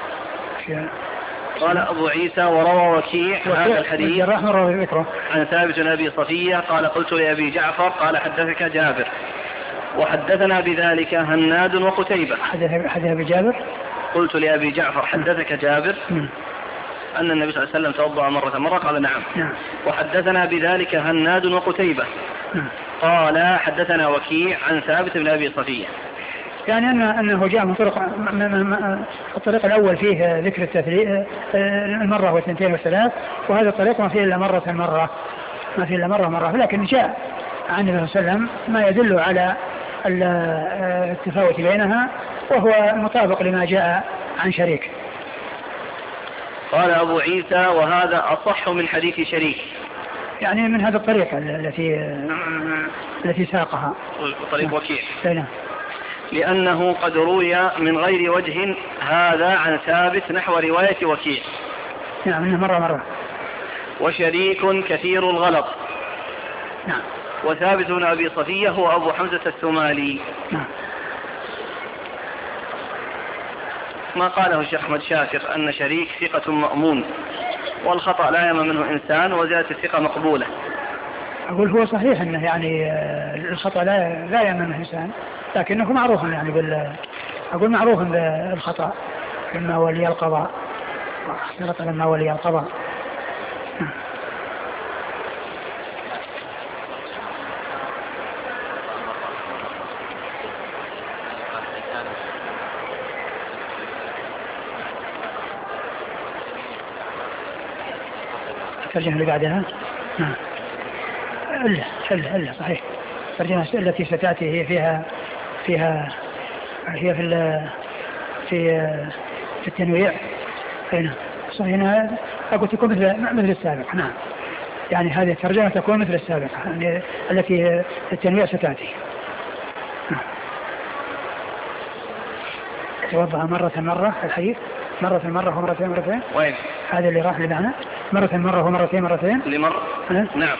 قال أبو عيسى وروى وكيع هذا الحديث عن ثابت بن أبي صفية قال قلت لأبي جعفر قال حدثك جابر وحدثنا بذلك هناد وقتيبة. حدث أبي جابر قلت لأبي جعفر حدثك جابر م. أن النبي صلى الله عليه وسلم توضأ مرة مرة قال نعم. نعم. وحدثنا بذلك هناد وقتيبة م. قال حدثنا وكيع عن ثابت بن أبي صفية. يعني أن أنه جاء من طرق الطريق الأول فيه ذكر التثليث المرة واثنتين والثلاث وهذا الطريق ما فيه إلا مرة مرة ما فيه إلا مرة مرة لكن جاء عن النبي صلى الله عليه وسلم ما يدل على التفاوت بينها وهو مطابق لما جاء عن شريك. قال أبو عيسى وهذا أصح من حديث شريك يعني من هذا الطريقة التي التي ساقها طريق وكيع نعم. لأنه قد روي من غير وجه هذا عن ثابت نحو رواية وكيع. نعم منه مرة مرة. وشريك كثير الغلط. نعم. وثابت بن أبي صفية هو أبو حمزة الثمالي. نعم. ما قاله الشيخ أحمد شاكر أن شريك ثقة مأمون والخطأ لا يم منه إنسان وزيادة الثقة مقبولة. أقول هو صحيح أنه يعني الخطأ لا لا يم منه إنسان لكنه معروف يعني بال أقول معروف بالخطأ لما ولي القضاء واختلط لما ولي القضاء. الترجمة اللي بعدها نعم إلا إلا إلا صحيح. الترجمة التي ستأتي هي فيها فيها هي في في في التنويع. هنا صحيح هنا أقول تكون مثل مثل السابق. نعم يعني هذه الترجمة تكون مثل السابقة يعني التي التنويع ستأتي. نعم. توضأ مرة مرة الحديث مرة مرة ومرتين مرتين. وين هذا اللي راح لمعنى مرة مرة ومرتين مرتين لمر. نعم. نعم.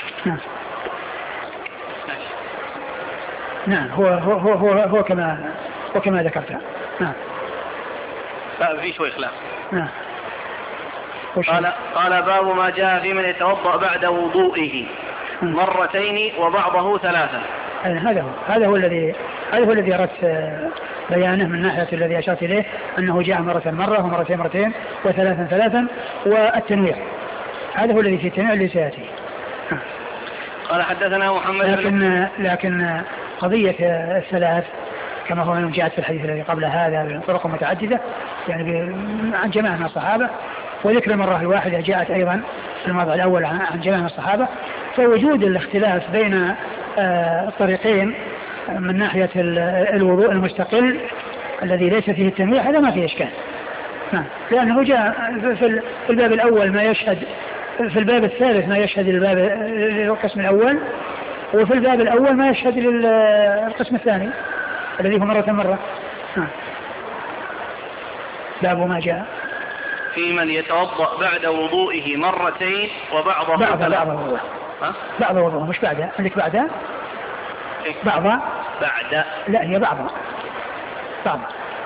نعم هو هو هو هو, هو كما هو كما ذكرت. نعم. لا في شوي خلاف. نعم. قال قال باب ما جاء في من يتوضأ بعد وضوئه مرتين وبعضه ثلاثة. هذا هو هذا هو الذي هذا هو الذي أردت بيانه من ناحية الذي أشرت إليه أنه جاء مرة مرة ومرتين مرتين وثلاثا ثلاثا والتنويع هذا هو الذي في التنويع اللي سيأتي. قال حدثنا محمد لكن لكن قضية الثلاث كما هو من جاءت في الحديث الذي قبل هذا بطرق متعددة يعني عن جماعة من الصحابة وذكر المرة الواحدة جاءت أيضا في الموضع الأول عن جماعة من الصحابة. فوجود الاختلاف بين الطريقين من ناحية الوضوء المستقل الذي ليس فيه التنويع هذا ما فيه إشكال. لأنه جاء في الباب الأول ما يشهد في الباب الثالث ما يشهد للباب القسم الأول وفي الباب الأول ما يشهد للقسم الثاني الذي هو مرة مرة. باب ما جاء في من يتوضأ بعد وضوئه مرتين وبعضه بعض بعض وضوء بعض وضوء مش بعده عندك بعده بعض بعد لا هي بعض بعض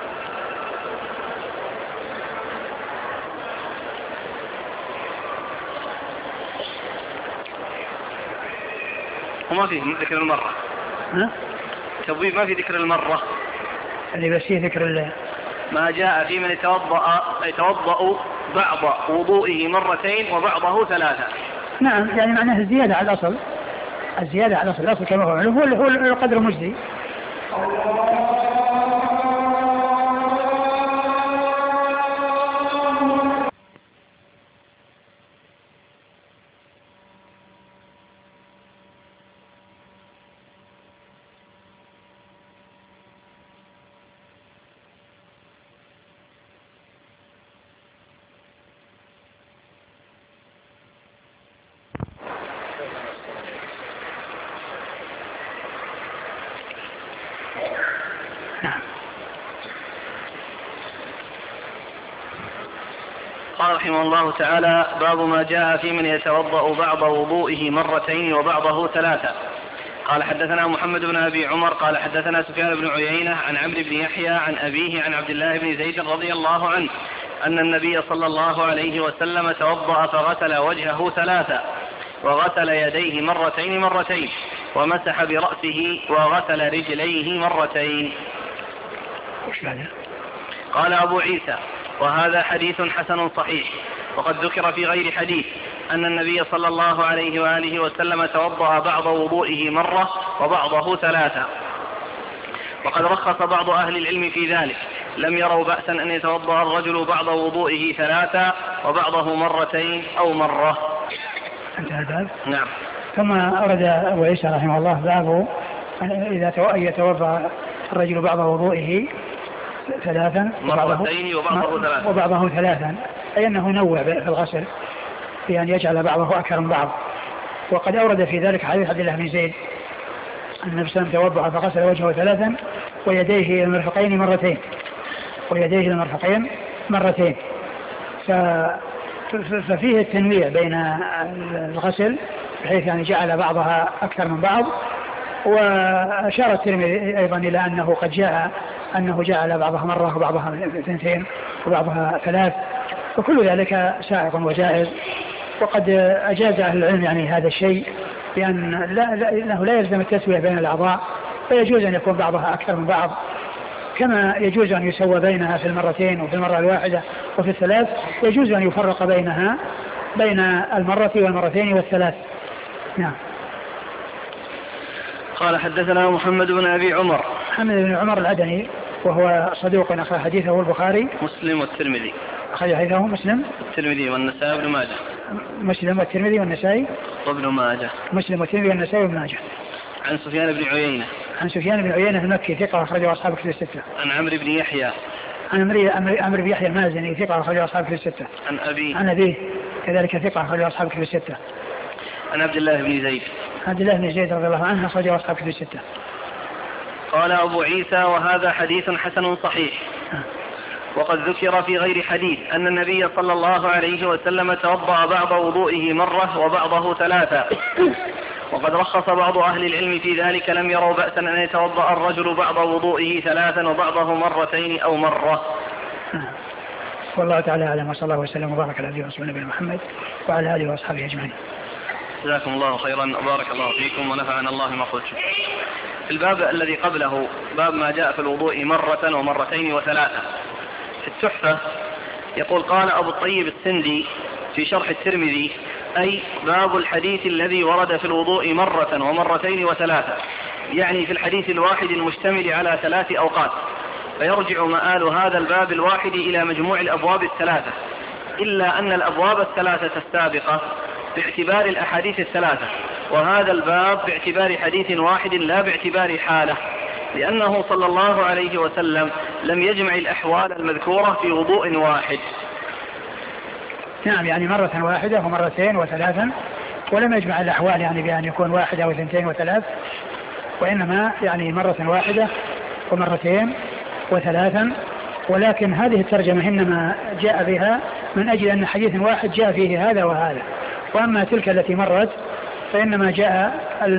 وما فيه ذكر المرة. ها تبويب ما في ذكر المرة اللي بس فيه ذكر الله. ما جاء في من يتوضأ يتوضأ بعض وضوئه مرتين وبعضه ثلاثة. نعم يعني معناه الزيادة على الأصل الزيادة على الأصل الأصل كما هو هو هو القدر المجزي. نعم. قال رحمه الله تعالى: باب ما جاء في من يتوضأ بعض وضوئه مرتين وبعضه ثلاثة. قال حدثنا محمد بن أبي عمر قال حدثنا سفيان بن عيينة عن عمرو بن يحيى عن أبيه عن عبد الله بن زيد رضي الله عنه أن النبي صلى الله عليه وسلم توضأ فغسل وجهه ثلاثة وغسل يديه مرتين مرتين ومسح برأسه وغسل رجليه مرتين. قال أبو عيسى: وهذا حديث حسن صحيح. وقد ذكر في غير حديث أن النبي صلى الله عليه وآله وسلم توضأ بعض وضوئه مرة وبعضه ثلاثة. وقد رخص بعض أهل العلم في ذلك، لم يروا بأسا أن يتوضأ الرجل بعض وضوئه ثلاثة وبعضه مرتين أو مرة. انتهى الباب. نعم. ثم أورد أبو عيسى رحمه الله باب إذا يتوضأ الرجل بعض وضوئه ثلاثا مرتين وبعضه ثلاثا وبعضه ثلاثا أي أنه نوع في الغسل في أن يجعل بعضه أكثر من بعض. وقد أورد في ذلك حديث عبد الله بن زيد أن النبي صلى الله عليه وسلم توضأ فغسل وجهه ثلاثا ويديه إلى المرفقين مرتين ويديه إلى المرفقين مرتين ففيه التنويع بين الغسل بحيث يعني جعل بعضها أكثر من بعض. وأشار الترمذي أيضا إلى أنه قد جاء أنه جعل بعضها مرة وبعضها اثنتين وبعضها ثلاث، وكل ذلك سائغ وجائز. وقد أجاز أهل العلم يعني هذا الشيء لأن لا لا أنه لا يلزم التسوية بين الأعضاء، فيجوز أن يكون بعضها أكثر من بعض كما يجوز أن يسوى بينها في المرتين وفي المرة الواحدة وفي الثلاث، يجوز أن يفرق بينها بين المرة والمرتين والثلاث. نعم. قال حدثنا محمد بن أبي عمر محمد بن عمر العدني وهو صدوق أخرج حديثه البخاري مسلم والترمذي أخرج حديثه مسلم الترمذي والنسائي وابن ماجه مسلم والترمذي والنسائي وابن ماجه مسلم والترمذي والنسائي وابن ماجه. عن سفيان بن عيينة عن سفيان بن عيينة المكي ثقة أخرجه أصحاب كتب الستة. عن عمرو بن يحيى عن عمرو بن يحيى المازني ثقة أخرجه أصحاب كتب الستة. عن أبيه عن أبيه كذلك ثقة أخرجه أصحاب كتب الستة. عن عبد الله بن زيد عبد الله بن زيد رضي الله عنه أخرجه أصحاب كتب الستة. قال أبو عيسى: وهذا حديث حسن صحيح. وقد ذكر في غير حديث أن النبي صلى الله عليه وسلم توضأ بعض وضوئه مرة وبعضه ثلاثة. وقد رخص بعض أهل العلم في ذلك، لم يروا بأسا أن يتوضأ الرجل بعض وضوئه ثلاثا وبعضه مرتين أو مرة. والله تعالى أعلم، وصلى الله وسلم وبارك على نبينا ورسولنا محمد وعلى آله وأصحابه أجمعين. جزاكم الله خيرا وبارك الله فيكم ونفعنا الله ما قلتم. في الباب الذي قبله باب ما جاء في الوضوء مرة ومرتين وثلاثة. في التحفة يقول: قال أبو الطيب السندي في شرح الترمذي: أي باب الحديث الذي ورد في الوضوء مرة ومرتين وثلاثة، يعني في الحديث الواحد المشتمل على ثلاث أوقات، فيرجع مآل هذا الباب الواحد إلى مجموع الأبواب الثلاثة، إلا أن الأبواب الثلاثة السابقة باعتبار الأحاديث الثلاثة، وهذا الباب باعتبار حديث واحد لا باعتبار حالة، لأنه صلى الله عليه وسلم لم يجمع الأحوال المذكورة في وضوء واحد. نعم، يعني مرة واحدة ومرتين وثلاثا، ولم يجمع الأحوال يعني بأن يكون واحدة وثنتين وثلاث، وإنما يعني مرة واحدة ومرتين وثلاثا. ولكن هذه الترجمة إنما جاء بها من أجل أن حديث واحد جاء فيه هذا وهذا، وأما تلك التي مرت فإنما جاء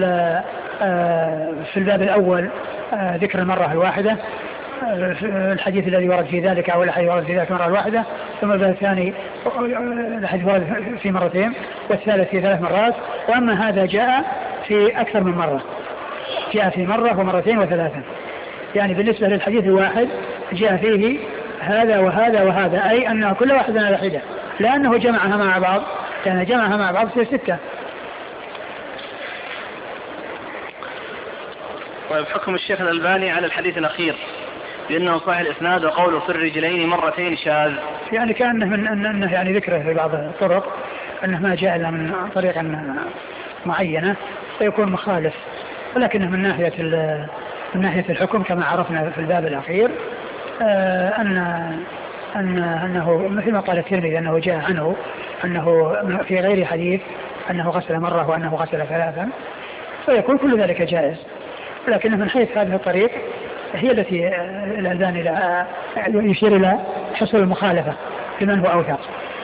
في الباب الأول ذكر المرة الواحدة، الحديث الذي ورد في ذلك أو الحديث ورد في ذلك المرة الواحدة، ثم الباب الثاني الحديث ورد في مرتين، والثالث في ثلاث مرات. وأما هذا جاء في أكثر من مرة، جاء في مرة ومرتين وثلاثا، يعني بالنسبة للحديث الواحد جاء فيه هذا وهذا وهذا، أي أن كل واحد على حدة، لأنه جمعها مع بعض، يعني جمعها مع بعض في ستة. طيب، حكم الشيخ الألباني على الحديث الأخير لأنه صحيح الإسناد وقوله في الرجلين مرتين شاذ، يعني كأنه من أنه يعني ذكره في بعض الطرق أنه ما جاء إلا من طريقة معينة فيكون مخالف، ولكنه من ناحية من ناحية الحكم كما عرفنا في الباب الأخير أن أن أنه مثل ما قال الترمذي أنه جاء عنه أنه في غير حديث أنه غسل مرة وأنه غسل ثلاثا، فيكون كل ذلك جائز. لكنه من حيث هذه الطريق هي التي الأذان إلى يشير إلى حصول المخالفة لمن هو أوثق.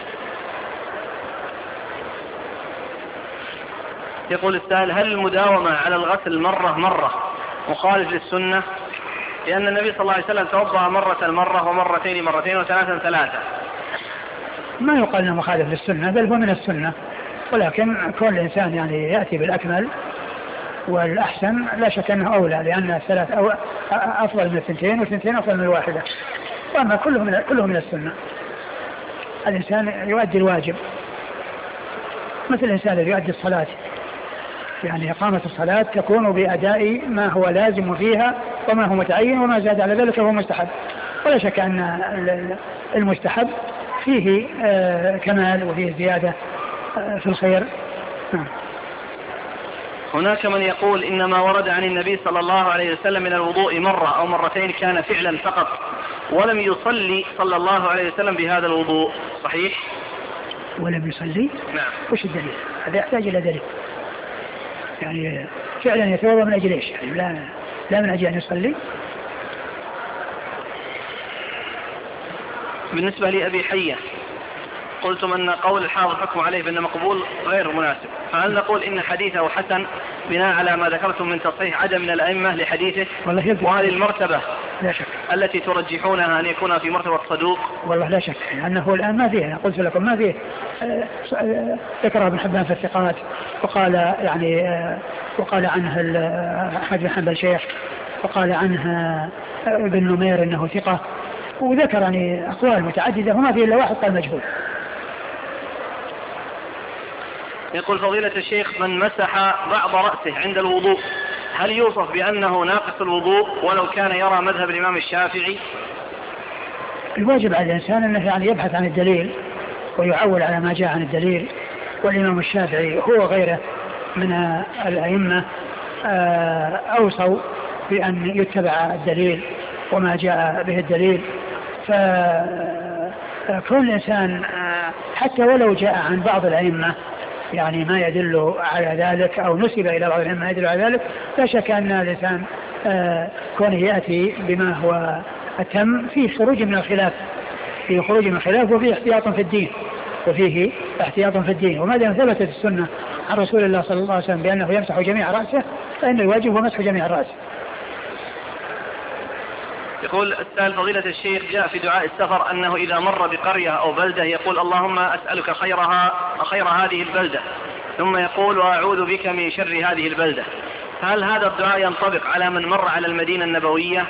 يقول السائل: هل المداومة على الغسل مرة مرة مخالف للسنة؟ لأن النبي صلى الله عليه وسلم توضأ مرة مرة ومرتين مرتين وثلاثا ثلاثة. ما يقال انه مخالف للسنة، بل هو من السنة، ولكن كون الإنسان يعني يأتي بالأكمل والأحسن لا شك أنه أولى، لأن الثلاث أو أفضل من الثنتين والثنتين أفضل من الواحدة، وأما كله من كله من السنة. الإنسان يؤدي الواجب مثل الإنسان الذي يؤدي الصلاة، يعني إقامة الصلاة تكون بأداء ما هو لازم فيها وما هو متعين، وما زاد على ذلك هو مستحب. ولا شك أن المستحب فيه كمال وفيه زيادة في الخير. هناك من يقول إن ما ورد عن النبي صلى الله عليه وسلم من الوضوء مرة أو مرتين كان فعلا فقط، ولم يصلي صلى الله عليه وسلم بهذا الوضوء، صحيح؟ ولم يصلي؟ نعم. وش الدليل؟ هذا يحتاج إلى دليل. يعني فعلا يتوضأ من أجل إيش؟ يعني لا, لا من أجل أن يصلي. بالنسبة لأبي حية قلتم أن قول الحافظ حكم عليه بأنه مقبول غير مناسب، فهل نقول إن حديثه حسن بناء على ما ذكرتم من تصحيح عدم من الأئمة لحديثه؟ وهذه المرتبة لا شك التي ترجحونها أن يكون في مرتبة صدوق؟ والله لا شك أنه الآن ما فيه، قلت لكم ما فيه. ذكر ابن حبان في الثقات، وقال يعني وقال عنه أحمد بن حنبل شيخ، وقال عنه ابن نمير أنه ثقة، وذكر يعني أقوال متعددة وما فيه إلا واحد قال مجهول. يقول فضيلة الشيخ: من مسح بعض رأسه عند الوضوء هل يوصف بأنه ناقص الوضوء ولو كان يرى مذهب الإمام الشافعي؟ الواجب على الإنسان أنه يعني يبحث عن الدليل ويعول على ما جاء عن الدليل، والإمام الشافعي هو غيره من الأئمة أوصوا بأن يتبع الدليل وما جاء به الدليل. فكل الإنسان حتى ولو جاء عن بعض الأئمة يعني ما يدل على ذلك أو نسب إلى بعض الأئمة ما يدل على ذلك، لا شك أن الإنسان كونه يأتي بما هو أتم فيه خروج من الخلاف، فيه خروج من الخلاف وفيه احتياط في الدين، وفيه احتياط في الدين. وما دام ثبتت السنة عن رسول الله صلى الله عليه وسلم بأنه يمسح جميع رأسه فإن الواجب هو مسح جميع رأسه. يقول السائل: فضيلة الشيخ، جاء في دعاء السفر أنه إذا مر بقرية أو بلدة يقول اللهم أسألك خيرها خير هذه البلدة، ثم يقول وأعوذ بك من شر هذه البلدة. هل هذا الدعاء ينطبق على من مر على المدينة النبوية؟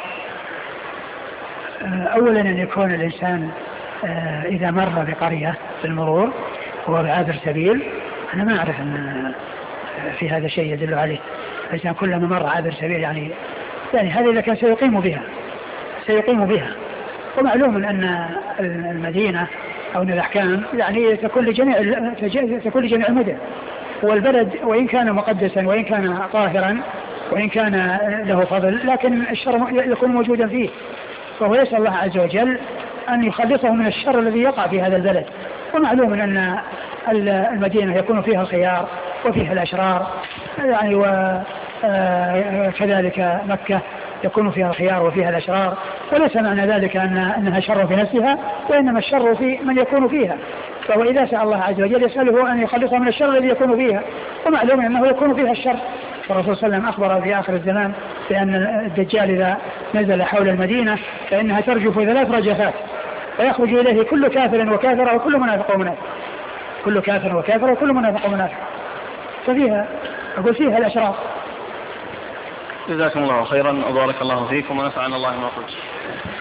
أولا أن يكون الإنسان إذا مر بقرية في المرور هو بعابر سبيل، أنا ما أعرف أن في هذا شيء يدل عليه. الإنسان كلما مر عابر سبيل يعني يعني هذا إذا كان سيقيم بها سيقيم بها ومعلوم أن المدينة أو أن الأحكام يعني تكون لجميع تكون لجميع المدن، والبلد وإن كان مقدسا وإن كان طاهرا وإن كان له فضل لكن الشر يكون موجودا فيه، فهو يسأل الله عز وجل أن يخلصه من الشر الذي يقع في هذا البلد. ومعلوم أن المدينة يكون فيها الخيار وفيها الأشرار يعني، وكذلك مكة يكون فيها الخيار وفيها الأشرار، وليس معنى ذلك أن أنها شر في نفسها، وإنما الشر في من يكون فيها. فهو إذا سأل الله عز وجل يسأله أن يخلصه من الشر الذي يكون فيها، ومعلوم أنه يكون فيها الشر. والرسول صلى الله عليه وسلم أخبر في آخر الزمان بأن الدجال إذا نزل حول المدينة فإنها ترجف ثلاث رجفات ويخرج إليه كل كافر وكافر وكل منافق ومنافق كل كافر وكافر وكل منافق ومنافق، ففيها أقول فيها الأشرار. جزاكم الله خيرا وبارك الله فيكم ونفعنا الله ما قلت.